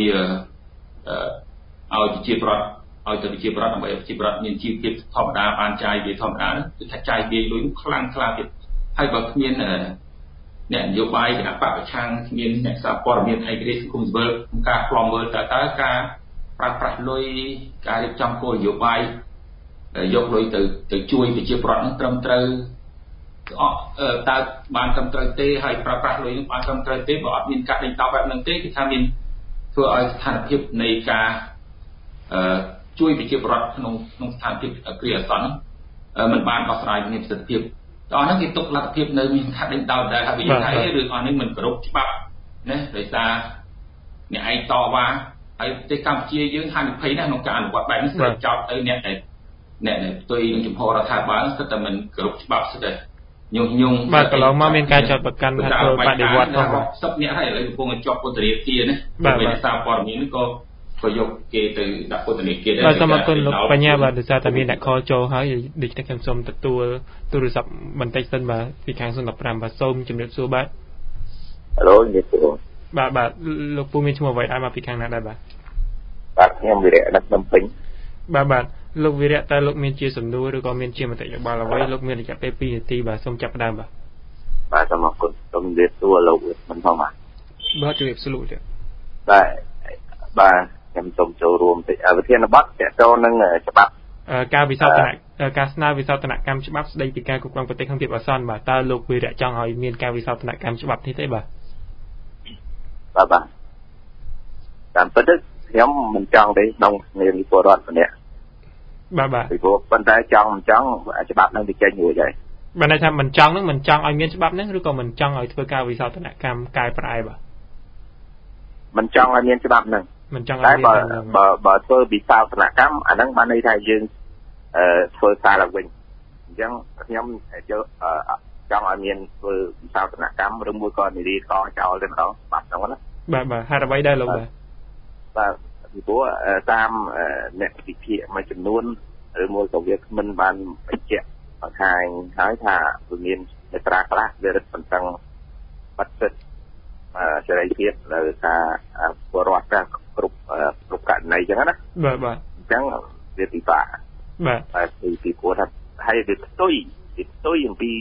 ឲ្យប្រជាប្រដ្ឋឲ្យទៅប្រជាប្រដ្ឋដើម្បីប្រជាប្រដ្ឋមានជីវភាពធម្មតាបានចាយវាធម្មតាគឺថាចាយវាលុយខ្លាំងខ្លាទៀតហើយបើគ្មានអ្នកនយោបាយគណៈបកប្រឆាំងគ្មានអ្នកសារព័ត៌មានឯករាជ្យសង្គមស៊ីវិលក្នុងការផ្លំមើលតើការប្រើប្រាស់លុយការរៀបចំគោលនយោបាយយកលុយទៅជួយប្រជាប្រដ្ឋនឹងត្រឹមត្រូវតើបានត្រឹមត្រូវទេហើយប្រើប្រាស់លុយនឹងបានត្រឹមត្រូវទេបើអត់មានការដេញដោលបែបហ្នឹងទេគឺថាមានធ្វើឲ្យស្ថានភាពនៃការជួយប្រជាប្រដ្ឋក្នុងស្ថានភាពគ្រាអាសន្នមិនបានដោះស្រាយមានប្រសិទ្ធភាពតោះហ្នឹងគេទុកលទ្ធភាពនៅមានការដេញដោលដែរហើយវាថារឿងអស់នេះមិនគោរពច្បាប់ណាដោយសារអ្នកឯងតវ៉ាហើយប្រទេសកម្ពុជាយើងហានិភ័យណាស់ក្នុងការអនុវត្តបែបនេះស្រាប់ចោតទៅអ្នកដែលផ្ទុយនឹងចំហរដ្ឋាភិបាលស្ទើរតែមិនគោរពច្បាប់ស្ទើរញុះញង់បាទកន្លងមកមានការចាត់បង្កាន់ថាធ្វើបដិវត្តផង 10អ្នកហើយឥឡូវកំពុងជាប់ពន្ធនាគារណាពេលសារព័ត៌មាននេះក៏យកគេទៅដាក់ពន្ធនាគារដែរបាទសូមអរគុណលោកបញ្ញាបាទដោយសារតែមានអ្នកខលចូលហើយដូចនេះខ្ញុំសូមទទួលទូរស័ព្ទបន្តិចសិនបាទពីខាង015បាទសូមជម្រាបសួរបាទហៅជំរាបសួរបាទលោកពូមានឈ្មោះអ្វីដែរមកពីខាងណាដែរបាទខ្ញុំវិរៈដាក់ភ្នំពេញបាទលោកវិរៈតើលោកមានជាសំណួរឬក៏មានជាមតិយោបល់អ្វីលោកមានរយៈពេល2នាទីបាទសូមចាប់ផ្ដើមបាទសូមអរគុណសូមជម្រាបសួរលោកមិនផងបាទជម្រាបសួរលោកបាទខ្ញុំសូមចូលរួមតិចវិធានបទទាក់ទងនឹងច្បាប់ការវិសោធនការស្នើវិសោធនកម្មច្បាប់ស្តីពីការគ្រប់គ្រងប្រទេសក្នុងភាពអាសន្នបាទតើលោកវិរៈចង់ឲ្យមានការវិសោធនកម្មច្បាប់នេះទេបាទតាមពិតខ្ញុំមិនចង់ទេក្នុងនាមពលរដ្ឋម្នាក់បាទពីព្រោះប៉ុន្តែចង់មិនចង់ច្បាប់នឹងវាចេញរួចហើយបាទន័យថាមិនចង់នឹងមិនចង់ឲ្យមានច្បាប់នេះឬក៏មិនចង់ឲ្យធ្វើការវិសោធនកម្មកែប្រែបាទមិនចង់ឲ្យមានច្បាប់នឹងមិនចង់ឲ្យមានបើធ្វើវិសោធនកម្មអាហ្នឹងបានន័យថាយើងធ្វើសារឡើងវិញអញ្ចឹងខ្ញុំចង់ឲ្យមានធ្វើវិសោធនកម្មឬមួយក៏និយាយកចោលទៅម្ដងបាត់ហ្នឹងណាបាទហេតុអ្វីដែរលោកបាទពីព្រោះតាមអ្នកវិភាគមួយចំនួនឬមួយក៏វាគ្មិនបានបញ្ជាក់បង្ហាញហើយថាវាមានមេត្រាខ្លះវារឹតបន្តឹងបាត់សិទ្ធិសេរីភាពលើការពលរដ្ឋគ្រប់ករណីអញ្ចឹងណាបាទអញ្ចឹងវាពិបាកបាទពីព្រោះថាហើយវាផ្ទុយអំពី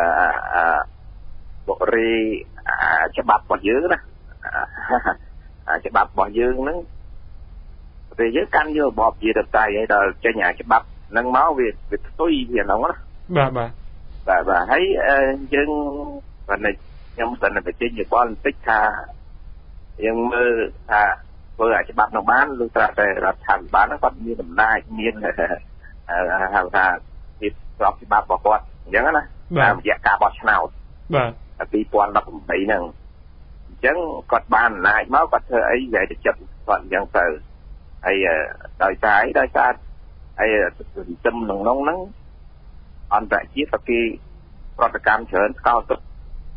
បុរីច្បាប់របស់យើងណាច្បាប់របស់យើងហ្នឹងពេលយើងកាន់យករបបជាតៃឲ្យដល់ចេញច្បាប់ហ្នឹងមកវាផ្ទុយវាហ្នឹងណាបាទហើយយើងបានខ្ញុំសិនតែចេញយោបល់បន្តិចថាយើងមើលថាធ្វើច្បាប់នោះបានលុះត្រាតែរដ្ឋាភិបាលហ្នឹងគាត់មានអំណាចមានហៅថាភាពស្របច្បាប់របស់គាត់អញ្ចឹងណាតាមរយៈការបោះឆ្នោតបាទ2018ហ្នឹងអញ្ចឹងគាត់បានអំណាចមកគាត់ធ្វើអីនិយាយទៅចិត្តគាត់អញ្ចឹងទៅហើយដោយសារហើយទន្ទឹមនឹងនោះហ្នឹងអន្តរជាតិក៏គេប្រតិកម្មច្រើនស្កោតទឹក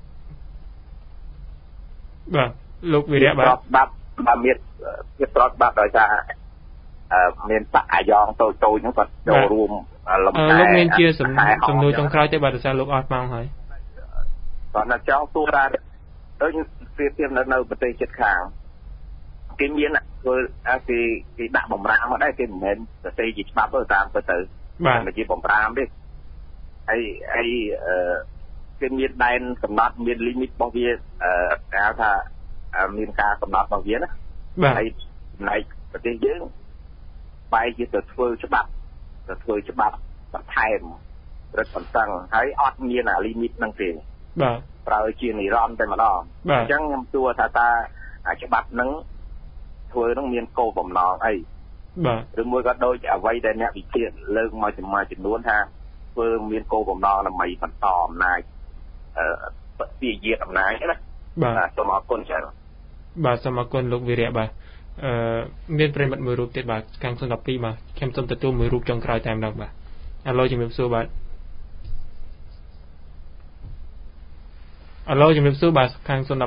បាទលោកវិរៈបាទមានភាពប្រតិបត្តិដោយសារមានបកអាយ៉ងតូចហ្នឹងគាត់ចូលរួមលំតែលោកមានជាសំណួរចុងក្រោយទេបាទដោយសារលោកអត់មកហើយគាត់នៅចង់សួរថាដូចប្រៀបធៀបនៅប្រទេសជិតខាងគេមានធ្វើគេដាក់បំរាមមកដែរគេមិនមែនប្រទេសជាច្បាប់ទៅតាមទៅបាទជាបំរាមទេហើយគេមានដែនកំណត់មានលីមីតរបស់វាគេហៅថាមានការកំណត់របស់វាណាហើយចំណែកប្រទេសយើងបែរជាទៅធ្វើច្បាប់បន្ថែមរឹតបន្តឹងហើយអត់មានអាលីមីតហ្នឹងទេបាទប្រើជានិរន្តរ៍តែម្ដងអញ្ចឹងខ្ញុំសួរថាតើច្បាប់ហ្នឹងធ្វើហ្នឹងមានគោលបំណងអីបាទឬមួយក៏ដូចអ្វីដែលអ្នកវិភាគលើកមកចំនួនថាធ្វើមានគោលបំណងដើម្បីបន្តអំណាចពាក្យយាតអំណាចណាបាទសូមអរគុណច្រើនបាទសូមអរគុណលោកវិរៈបាទមានប្រិមិត្តមួយរូបទៀតបាទខាង012បាទខ្ញុំសូមទទួលមួយរូបចុងក្រោយតែម្ដងបាទអាឡូជំរាបសួរបាទអាឡូជំរាបសួរបាទខាង012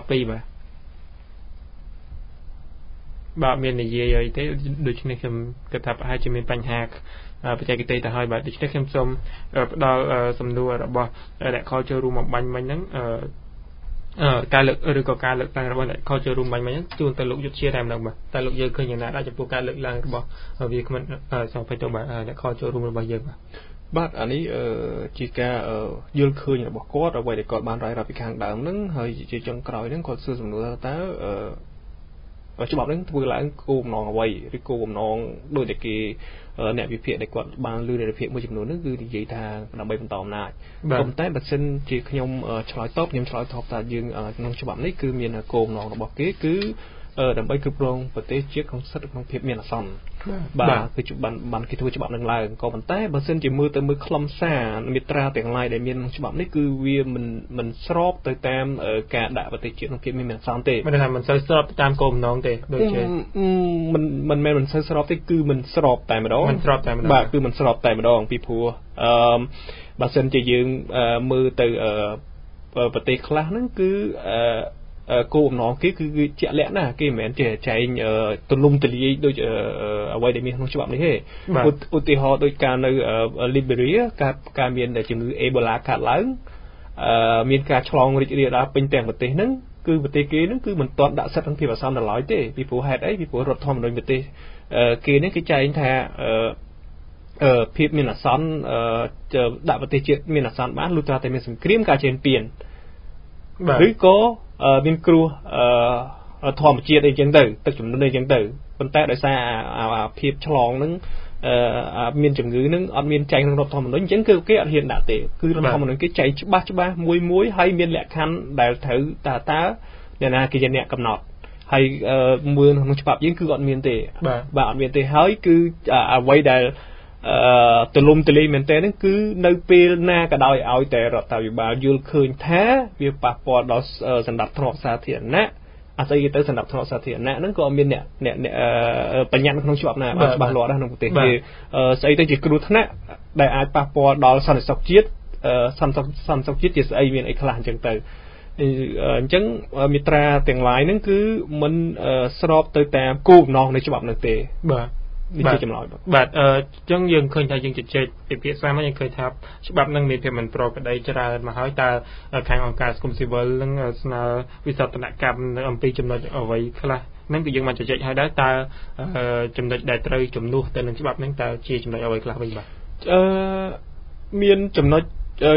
បាទមាននិយាយអីទេដូច្នេះខ្ញុំគិតថាប្រហែលជាមានបញ្ហាបច្ចេកទេសទៅហើយបាទដូច្នេះខ្ញុំសូមផ្ដល់សំណួររបស់អ្នកខលចូលរួមបំបញ្ញមិញហ្នឹងការលើកឬក៏ការលើកឡើងរបស់អ្នកខលចូលរួមបាញ់មិញហ្នឹងជូនទៅលោកយុទ្ធជាតែម្ដងបាទតែលោកយើងឃើញយ៉ាងណាដែរចំពោះការលើកឡើងរបស់វាគ្មិនសូមអភ័យទោសបាទអ្នកខលចូលរួមរបស់យើងបាទអានេះជាការយល់ឃើញរបស់គាត់អ្វីដែលគាត់បានរាយរាប់ពីខាងដើមហ្នឹងហើយជាចុងក្រោយហ្នឹងគាត់សួរសំណួរថាច្បាប់ហ្នឹងធ្វើឡើងគោលបំណងអ្វីឬគោលបំណងដូចតែគេអ្នកវិភាគដែលគាត់បានលើអ្នកវិភាគមួយចំនួនហ្នឹងគឺនិយាយថាដើម្បីបន្តអំណាចប៉ុន្តែបើសិនជាខ្ញុំឆ្លើយតបថាយើងក្នុងច្បាប់នេះគឺមានគោលបំណងរបស់គេគឺដើម្បីគ្រប់គ្រងប្រទេសជាតិក្នុងស្ថិតក្នុងភាពមានអាសន្នបាទគឺបានគេធ្វើច្បាប់នឹងឡើងក៏ប៉ុន្តែបើសិនជាមើលខ្លឹមសារមាត្រាទាំងឡាយដែលមានក្នុងច្បាប់នេះគឺវាមិនស្របទៅតាមការដាក់ប្រទេសជាតិក្នុងភាពមានអាសន្នទេមិនថាមិនសូវស្របតាមគោលបំណងទេដូចជាមិនមែនមិនសូវស្របទេគឺមិនស្របតែម្ដងបាទគឺមិនស្របតែម្ដងពីព្រោះបើសិនជាយើងមើលទៅប្រទេសខ្លះហ្នឹងគឺគោលបំណងគេគឺជាក់លាក់ណាស់គេមិនមែនជាចែងទលំទលាយដូចអ្វីដែលមានក្នុងច្បាប់នេះទេឧទាហរណ៍ដូចការនៅ Liberia ការមានជំងឺ Ebola កើតឡើងមានការឆ្លងរីករាលដាលពេញទាំងប្រទេសហ្នឹងគឺប្រទេសគេហ្នឹងគឺមិនទាន់ដាក់សិទ្ធិក្នុងភាពអាសន្នដល់ឡើយទេពីព្រោះហេតុអីពីព្រោះរដ្ឋធម្មនុញ្ញប្រទេសគេនេះគេចែងថាភាពមានអាសន្នដាក់ប្រទេសជាតិមានអាសន្នបានលុះត្រាតែមានសង្គ្រាមការជេនពៀនឬក៏មានគ្រោះធម្មជាតិអីចឹងទៅទឹកជំនន់អីចឹងទៅប៉ុន្តែដោយសារភាពឆ្លងហ្នឹងមានជំងឺហ្នឹងអត់មានចែងក្នុងរដ្ឋធម្មនុញ្ញអញ្ចឹងគឺគេអត់ហ៊ានដាក់ទេគឺរដ្ឋធម្មនុញ្ញគេចែងច្បាស់មួយហើយមានលក្ខខណ្ឌដែលត្រូវតើអ្នកណាគេជាអ្នកកំណត់ហើយមើលក្នុងច្បាប់យើងគឺអត់មានទេបាទអត់មានទេហើយគឺអ្វីដែលទលំទលាយមែនតើហ្នឹងគឺនៅពេលណាក៏ដោយឲ្យតែរដ្ឋាភិបាលយល់ឃើញថាវាប៉ះពាល់ដល់សណ្ដាប់ធ្នាប់សាធារណៈអត់ស្អីគេទៅសណ្ដាប់ធ្នាប់សាធារណៈហ្នឹងក៏មានអ្នកបញ្ញត្តិក្នុងច្បាប់ណាបានច្បាស់លាស់ដែរក្នុងប្រទេសគេស្អីទៅជាគ្រោះថ្នាក់ដែលអាចប៉ះពាល់ដល់សន្តិសុខជាតិសន្តិសុខជាតិជាស្អីមានអីខ្លះអញ្ចឹងទៅអញ្ចឹងមាត្រាទាំងឡាយហ្នឹងគឺមិនស្របទៅតាមគោលបំណងនៃច្បាប់នោះទេបាទនេះជាចម្លើយបាទអញ្ចឹងយើងឃើញថាយើងជជែកពិភាក្សាមកយើងឃើញថាច្បាប់នឹងមានភាពមិនប្រក្រតីច្រើនមកហើយតើខាងអង្គការសង្គមស៊ីវិលនឹងស្នើវិសោធនកម្មនៅអំពីចំណុចអ្វីខ្លះហ្នឹងគឺយើងបានជជែកហើយដែរតើចំណុចដែលត្រូវជំនួសទៅនឹងច្បាប់ហ្នឹងតើជាចំណុចអ្វីខ្លះវិញបាទមានចំណុច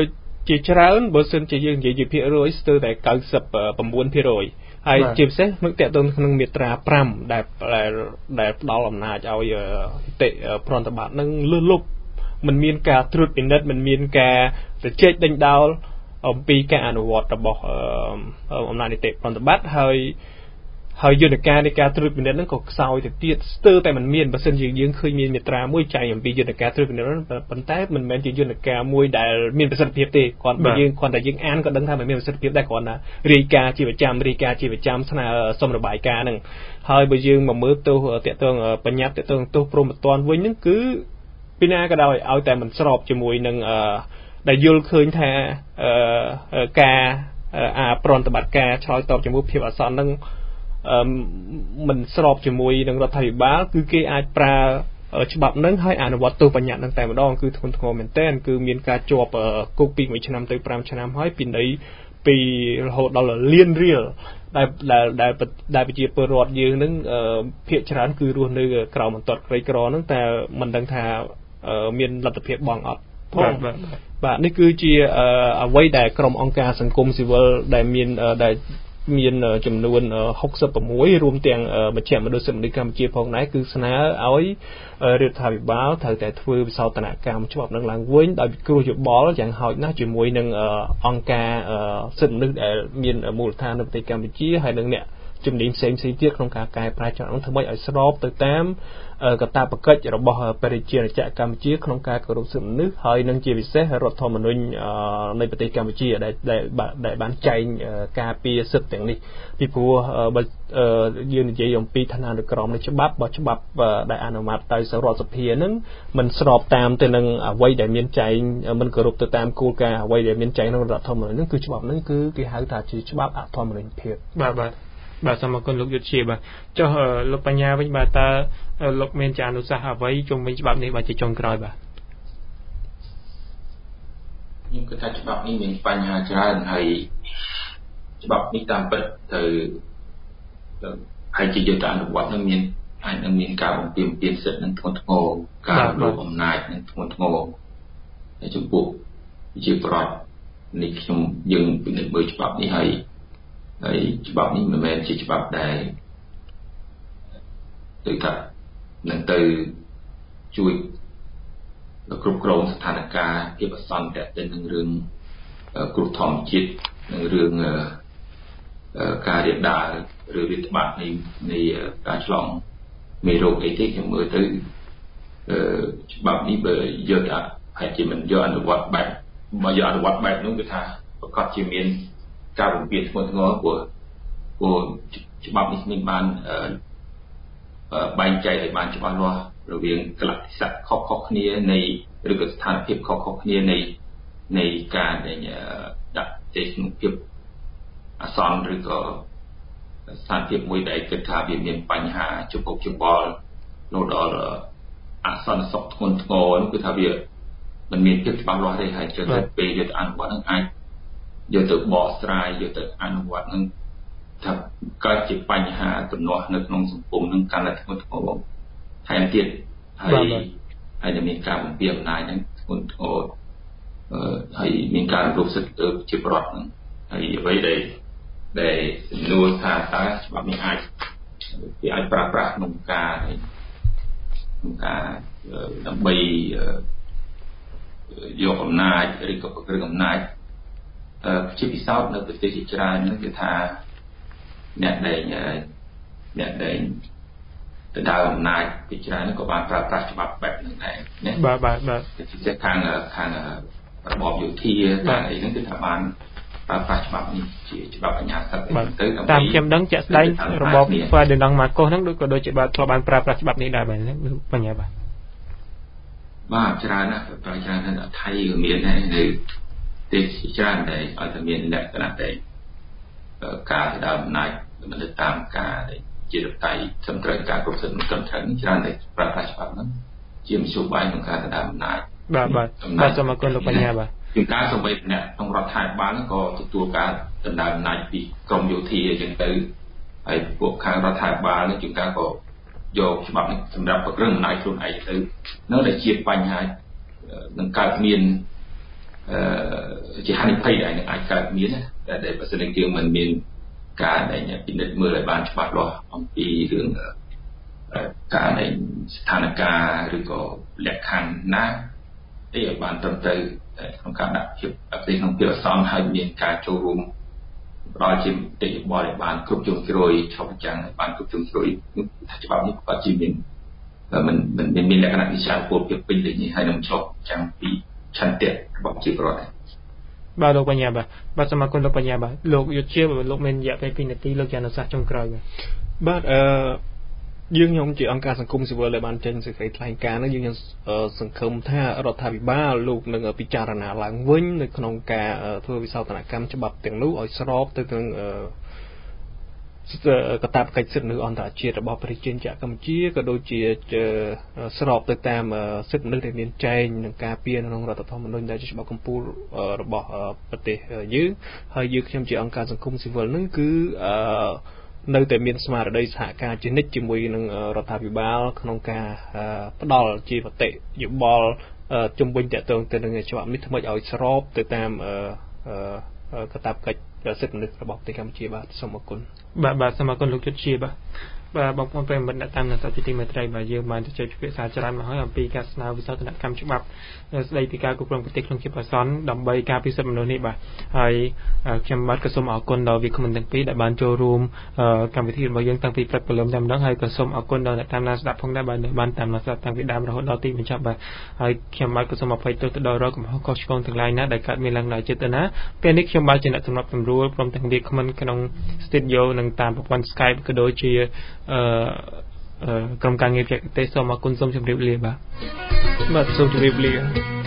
ជាច្រើនបើសិនជាយើងនិយាយជាភាគរយស្ទើរតែ 99% ហើយជាពិសេសនឹងតេតទៅក្នុងមាត្រា5ដែលផ្ដល់អំណាចឲ្យនីតិប្រតិបត្តិនឹងលើសលប់មិនមានការត្រួតពិនិត្យមិនមានការជជែកដេញដោលអំពីការអនុវត្តរបស់អំណាចនីតិប្រតិបត្តិហើយយន្តការនៃការត្រួតពិនិត្យហ្នឹងក៏ខ្សោយទៅទៀតស្ទើរតែមិនមានបើសិនជាយើងឃើញមានមាត្រាមួយចែងអំពីយន្តការត្រួតពិនិត្យហ្នឹងប៉ុន្តែមិនមែនជាយន្តការមួយដែលមានប្រសិទ្ធភាពទេគាត់តែយើងអានក៏ដឹងថាមិនមានប្រសិទ្ធភាពដែរគ្រាន់តែរាយការណ៍ជាប្រចាំស្នើសុំរបាយការណ៍ហ្នឹងហើយបើយើងមកមើលទោសតាក់ទងបញ្ញត្តិតាក់ទងទោសព្រហ្មទណ្ឌវិញហ្នឹងគឺពីណាក៏ដោយឲ្យតែមិនស្របជាមួយនឹងដែលយល់ឃើញថាការប្រតិបត្តិការឆ្លើយតបជាមួយភាពអាសន្នហ្នឹងមិនស្របជាមួយនឹងរដ្ឋាភិបាលគឺគេអាចប្រើច្បាប់ហ្នឹងឲ្យអនុវត្តទោសបញ្ញត្តិហ្នឹងតែម្ដងគឺធ្ងន់ធ្ងរមែនទែនគឺមានការជាប់គុកពី1ឆ្នាំទៅ5ឆ្នាំហើយពីរហូតដល់លានរៀលដែលប្រជាពលរដ្ឋយើងហ្នឹងភាគច្រើនគឺរស់នៅក្រោមបន្ទាត់ក្រីក្រហ្នឹងតែមិនដឹងថាមានលទ្ធភាពបងអត់ផងបាទនេះគឺជាអ្វីដែលក្រុមអង្គការសង្គមស៊ីវិលដែលមានចំនួន66រួមទាំងមជ្ឈមណ្ឌលសិទ្ធិមនុស្សកម្ពុជាផងដែរគឺស្នើឲ្យរដ្ឋាភិបាលត្រូវតែធ្វើវិសោធនកម្មច្បាប់នឹងឡើងវិញដោយពិគ្រោះយោបល់យ៉ាងហោចណាស់ជាមួយនឹងអង្គការសិទ្ធិមនុស្សដែលមានមូលដ្ឋាននៅប្រទេសកម្ពុជាហើយនឹងអ្នកជំនាញផ្សេងទៀតក្នុងការកែប្រែច្បាប់នោះធ្វើឲ្យស្របទៅតាមកតាបកិច្ចរបស់ប្រជាជាតិកម្ពុជាក្នុងការគោរពសិទ្ធិមនុស្សហើយនឹងជាពិសេសរដ្ឋធម្មនុញ្ញនៃប្រទេសកម្ពុជាដែលបានចែងការពារសិទ្ធិទាំងនេះពីព្រោះបើយើងនិយាយអំពីឋានានុក្រមនៃច្បាប់ដែលអនុម័តដោយរដ្ឋសភានឹងមិនស្របតាមទៅនឹងអ្វីដែលមានចែងមិនគោរពទៅតាមគោលការណ៍អ្វីដែលមានចែងក្នុងរដ្ឋធម្មនុញ្ញនឹងគឺច្បាប់នឹងគឺគេហៅថាជាច្បាប់អធម្មនុញ្ញភាពបាទសូមអរគុណលោកយុទ្ធជាបាទចុះលោកបញ្ញាវិញបាទតើលោកមានជាអនុសាសន៍អ្វីជុំវិញច្បាប់នេះបាទជាចុងក្រោយបាទខ្ញុំគិតថាច្បាប់នេះមានបញ្ហាច្រើនហើយច្បាប់នេះតាមពិតទៅហើយជាយុទ្ធអនុវត្តនឹងមានការបំពានសិទ្ធិនឹងធ្ងន់ធ្ងរការរំលោភអំណាចនឹងធ្ងន់ធ្ងរហើយចំពោះជាប្រវត្តិនេះយើងពិនិត្យមើលច្បាប់នេះហើយច្បាប់នេះមិនមែនជាច្បាប់ដែលទៅថានឹងទៅជួយគ្រប់គ្រងស្ថានភាពភាពអាសន្នតែទៅនឹងរឿងគ្រោះធម្មជាតិនិងរឿងការរាលដាលឬរាតត្បាតនៃការឆ្លងមេរោគអីទេខ្ញុំមើលទៅច្បាប់នេះបើយកហើយជាមិនយកអនុវត្តបែបមកយកអនុវត្តបែបនោះគឺថាប្រកាសជាមានការបំពានធ្ងន់ធ្ងរព្រោះច្បាប់នេះមានបានបែងចែកឲ្យបានច្បាស់លាស់រវាងកលតិស័កខុសគ្នានៃឬក៏ស្ថានភាពខុសគ្នានៃការដាក់ទេក្នុងភាពអាសន្នឬក៏ស្ថានភាពមួយដែលគិតថាវាមានបញ្ហាជំពប់ច្បល់នោះដល់អសន្នសុខធ្ងន់ធ្ងរនោះគឺថាវាមិនមានភាពច្បាស់លាស់ទេហើយចឹងទៅពេលយកទៅអនុវត្តនឹងអាចយកទៅបកស្រាយយកទៅអនុវត្តនឹងថាកើតជាបញ្ហាទំនាស់នៅក្នុងសង្គមនឹងកាន់តែធ្ងន់ធ្ងរថែមទៀតហើយមានការបំពានអំណាចនឹងធ្ងន់ធ្ងរហើយមានការរំលោភសិទ្ធិជាប្រវត្តិនឹងហើយអ្វីដែលសំណួរថាតើច្បាប់នេះអាចប្រើប្រាស់ក្នុងការដើម្បីយកអំណាចឬក៏ប្រព្រឹត្តអំណាចជាពិសោធន៍នៅប្រទេសជាច្រើននោះគឺថាអ្នកដែលទៅដើរអំណាចជាច្រើនក៏បានប្រើប្រាស់ច្បាប់បែបហ្នឹងដែរណាបាទជាពិសេសខាងរបបយោធាខាងអីហ្នឹងគឺថាបានប្រើប្រាស់ច្បាប់នេះជាច្បាប់អញ្ញាសិទ្ធិទៅតាមខ្ញុំដឹងជាក់ស្ដែងរបបហ្វាឌីណង់ម៉ាកូសហ្នឹងក៏ដូចជាបាទធ្លាប់បានប្រើប្រាស់ច្បាប់នេះដែរបាទបញ្ញាបាទច្រើនណាស់ប្រើច្រើនណាស់ថៃក៏មានដែរនៅទេច្រើនដែរឲ្យតែមានលក្ខណៈតែការដើរអំណាចមិនទៅតាមការជារដ្ឋាភិបាលសំត្រូវការគ្រប់សិទ្ធិមិនត្រឹមត្រូវច្រើនតែប្រើប្រាស់ច្បាប់ហ្នឹងជាមធ្យោបាយក្នុងការដើរអំណាចបាទសូមអរគុណលោកបញ្ញាបាទជាការសម្បីអ្នកក្នុងរដ្ឋាភិបាលក៏ទទួលការដណ្ដើមអំណាចពីក្រមយោធាអញ្ចឹងទៅហើយពួកខាងរដ្ឋាភិបាលនេះជាការក៏យកច្បាប់នេះសម្រាប់ប្រព្រឹត្តអំណាចខ្លួនឯងទៅនៅតែជាបញ្ហានឹងកើតមានជាហានិភ័យដែលនឹងអាចកើតមានដែលបើសិនជាមិនមានការដែលពិនិត្យមើលឲ្យបានច្បាស់លាស់អំពីរឿងការនៃស្ថានភាពឬក៏លក្ខខណ្ឌណាឲ្យបានត្រឹមត្រូវក្នុងការដាក់ភាពប្រទេសក្នុងភាពអាសន្នហើយមានការចូលរួមផ្ដល់ជាមតិយោបល់ឲ្យបានគ្រប់ជ្រុងជ្រោយឆ្លុះបញ្ចាំងឲ្យបានគ្រប់ជ្រុងជ្រោយថាច្បាប់នេះក៏ជាមានមិនមានលក្ខណៈវិសាលពលភាពពេញលេញហើយនឹងឆ្លុះចាំងពីឆន្ទៈរបស់ប្រជាពលរដ្ឋបាទលោកបញ្ញាបាទសូមអរគុណលោកបញ្ញាបាទលោកយុទ្ធជាលោកមានរយៈពេល2នាទីលោកជាអនុសាសន៍ចុងក្រោយបាទយើងខ្ញុំជាអង្គការសង្គមស៊ីវិលដែលបានចេញសេចក្តីថ្លែងការណ៍នេះយើងសង្ឃឹមថារដ្ឋាភិបាលលោកនឹងពិចារណាឡើងវិញនៅក្នុងការធ្វើវិសោធនកម្មច្បាប់ទាំងនោះឲ្យស្របទៅនឹងកាតព្វកិច្ចសិទ្ធិមនុស្សអន្តរជាតិរបស់ប្រជាជនកម្ពុជាក៏ដូចជាស្របទៅតាមសិទ្ធិមនុស្សដែលមានចែងនឹងការពារក្នុងរដ្ឋធម្មនុញ្ញដែលជាច្បាប់កម្ពុជារបស់ប្រទេសយើងហើយយើងខ្ញុំជាអង្គការសង្គមស៊ីវិលនឹងគឺនៅតែមានស្មារតីសហការជានិច្ចជាមួយនឹងរដ្ឋាភិបាលក្នុងការផ្ដល់ជាមតិយោបល់ជំវិញតទៅនឹងច្បាប់នេះធ្វើឲ្យស្របទៅតាមកាតព្វកិច្ចសិទ្ធិមនុស្សរបស់ប្រទេសកម្ពុជាបាទសូមអរគុណបាទសូមអរគុណលោកយុទ្ធជាបាទបងប្អូនប្រិយមិត្តអ្នកតាមដានស្ដាប់ទីមេត្រីបាទយើងបានជជែកពិភាក្សាច្រើនមកហើយអំពីការស្នើវិសោធនកម្មច្បាប់ស្ដីពីការគ្រប់គ្រងប្រទេសក្នុងភាពអាសន្នដើម្បីការពិសិដ្ឋមនុស្សនេះបាទហើយខ្ញុំបាទក៏សូមអរគុណដល់វាគ្មិនទាំងពីរដែលបានចូលរួមកម្មវិធីរបស់យើងតាំងពីព្រឹកព្រលឹមតែម្ដងហើយក៏សូមអរគុណដល់អ្នកតាមដានស្ដាប់ផងដែរបាទបានតាមដានស្ដាប់តាំងពីដើមរហូតដល់ទីបញ្ចប់បាទហើយខ្ញុំបាទក៏សូមអភ័យទោសទៅដល់រកកំហុសខុសឆ្គងទាំងឡាយណាដែលកើតមានឡើងដោយចេតនាពេលនេះខ្ញុំបាទជាអ្នកសម្របសម្រួលព្រមទាំងវាគ្មិនក្នុង studio និងតាមប្រព័ន្ធ Skype ក៏ដូចជាក្រុមការងារបច្ចេកទេសសូមអរគុណសូមជម្រាបលាបាទសូមជម្រាបលា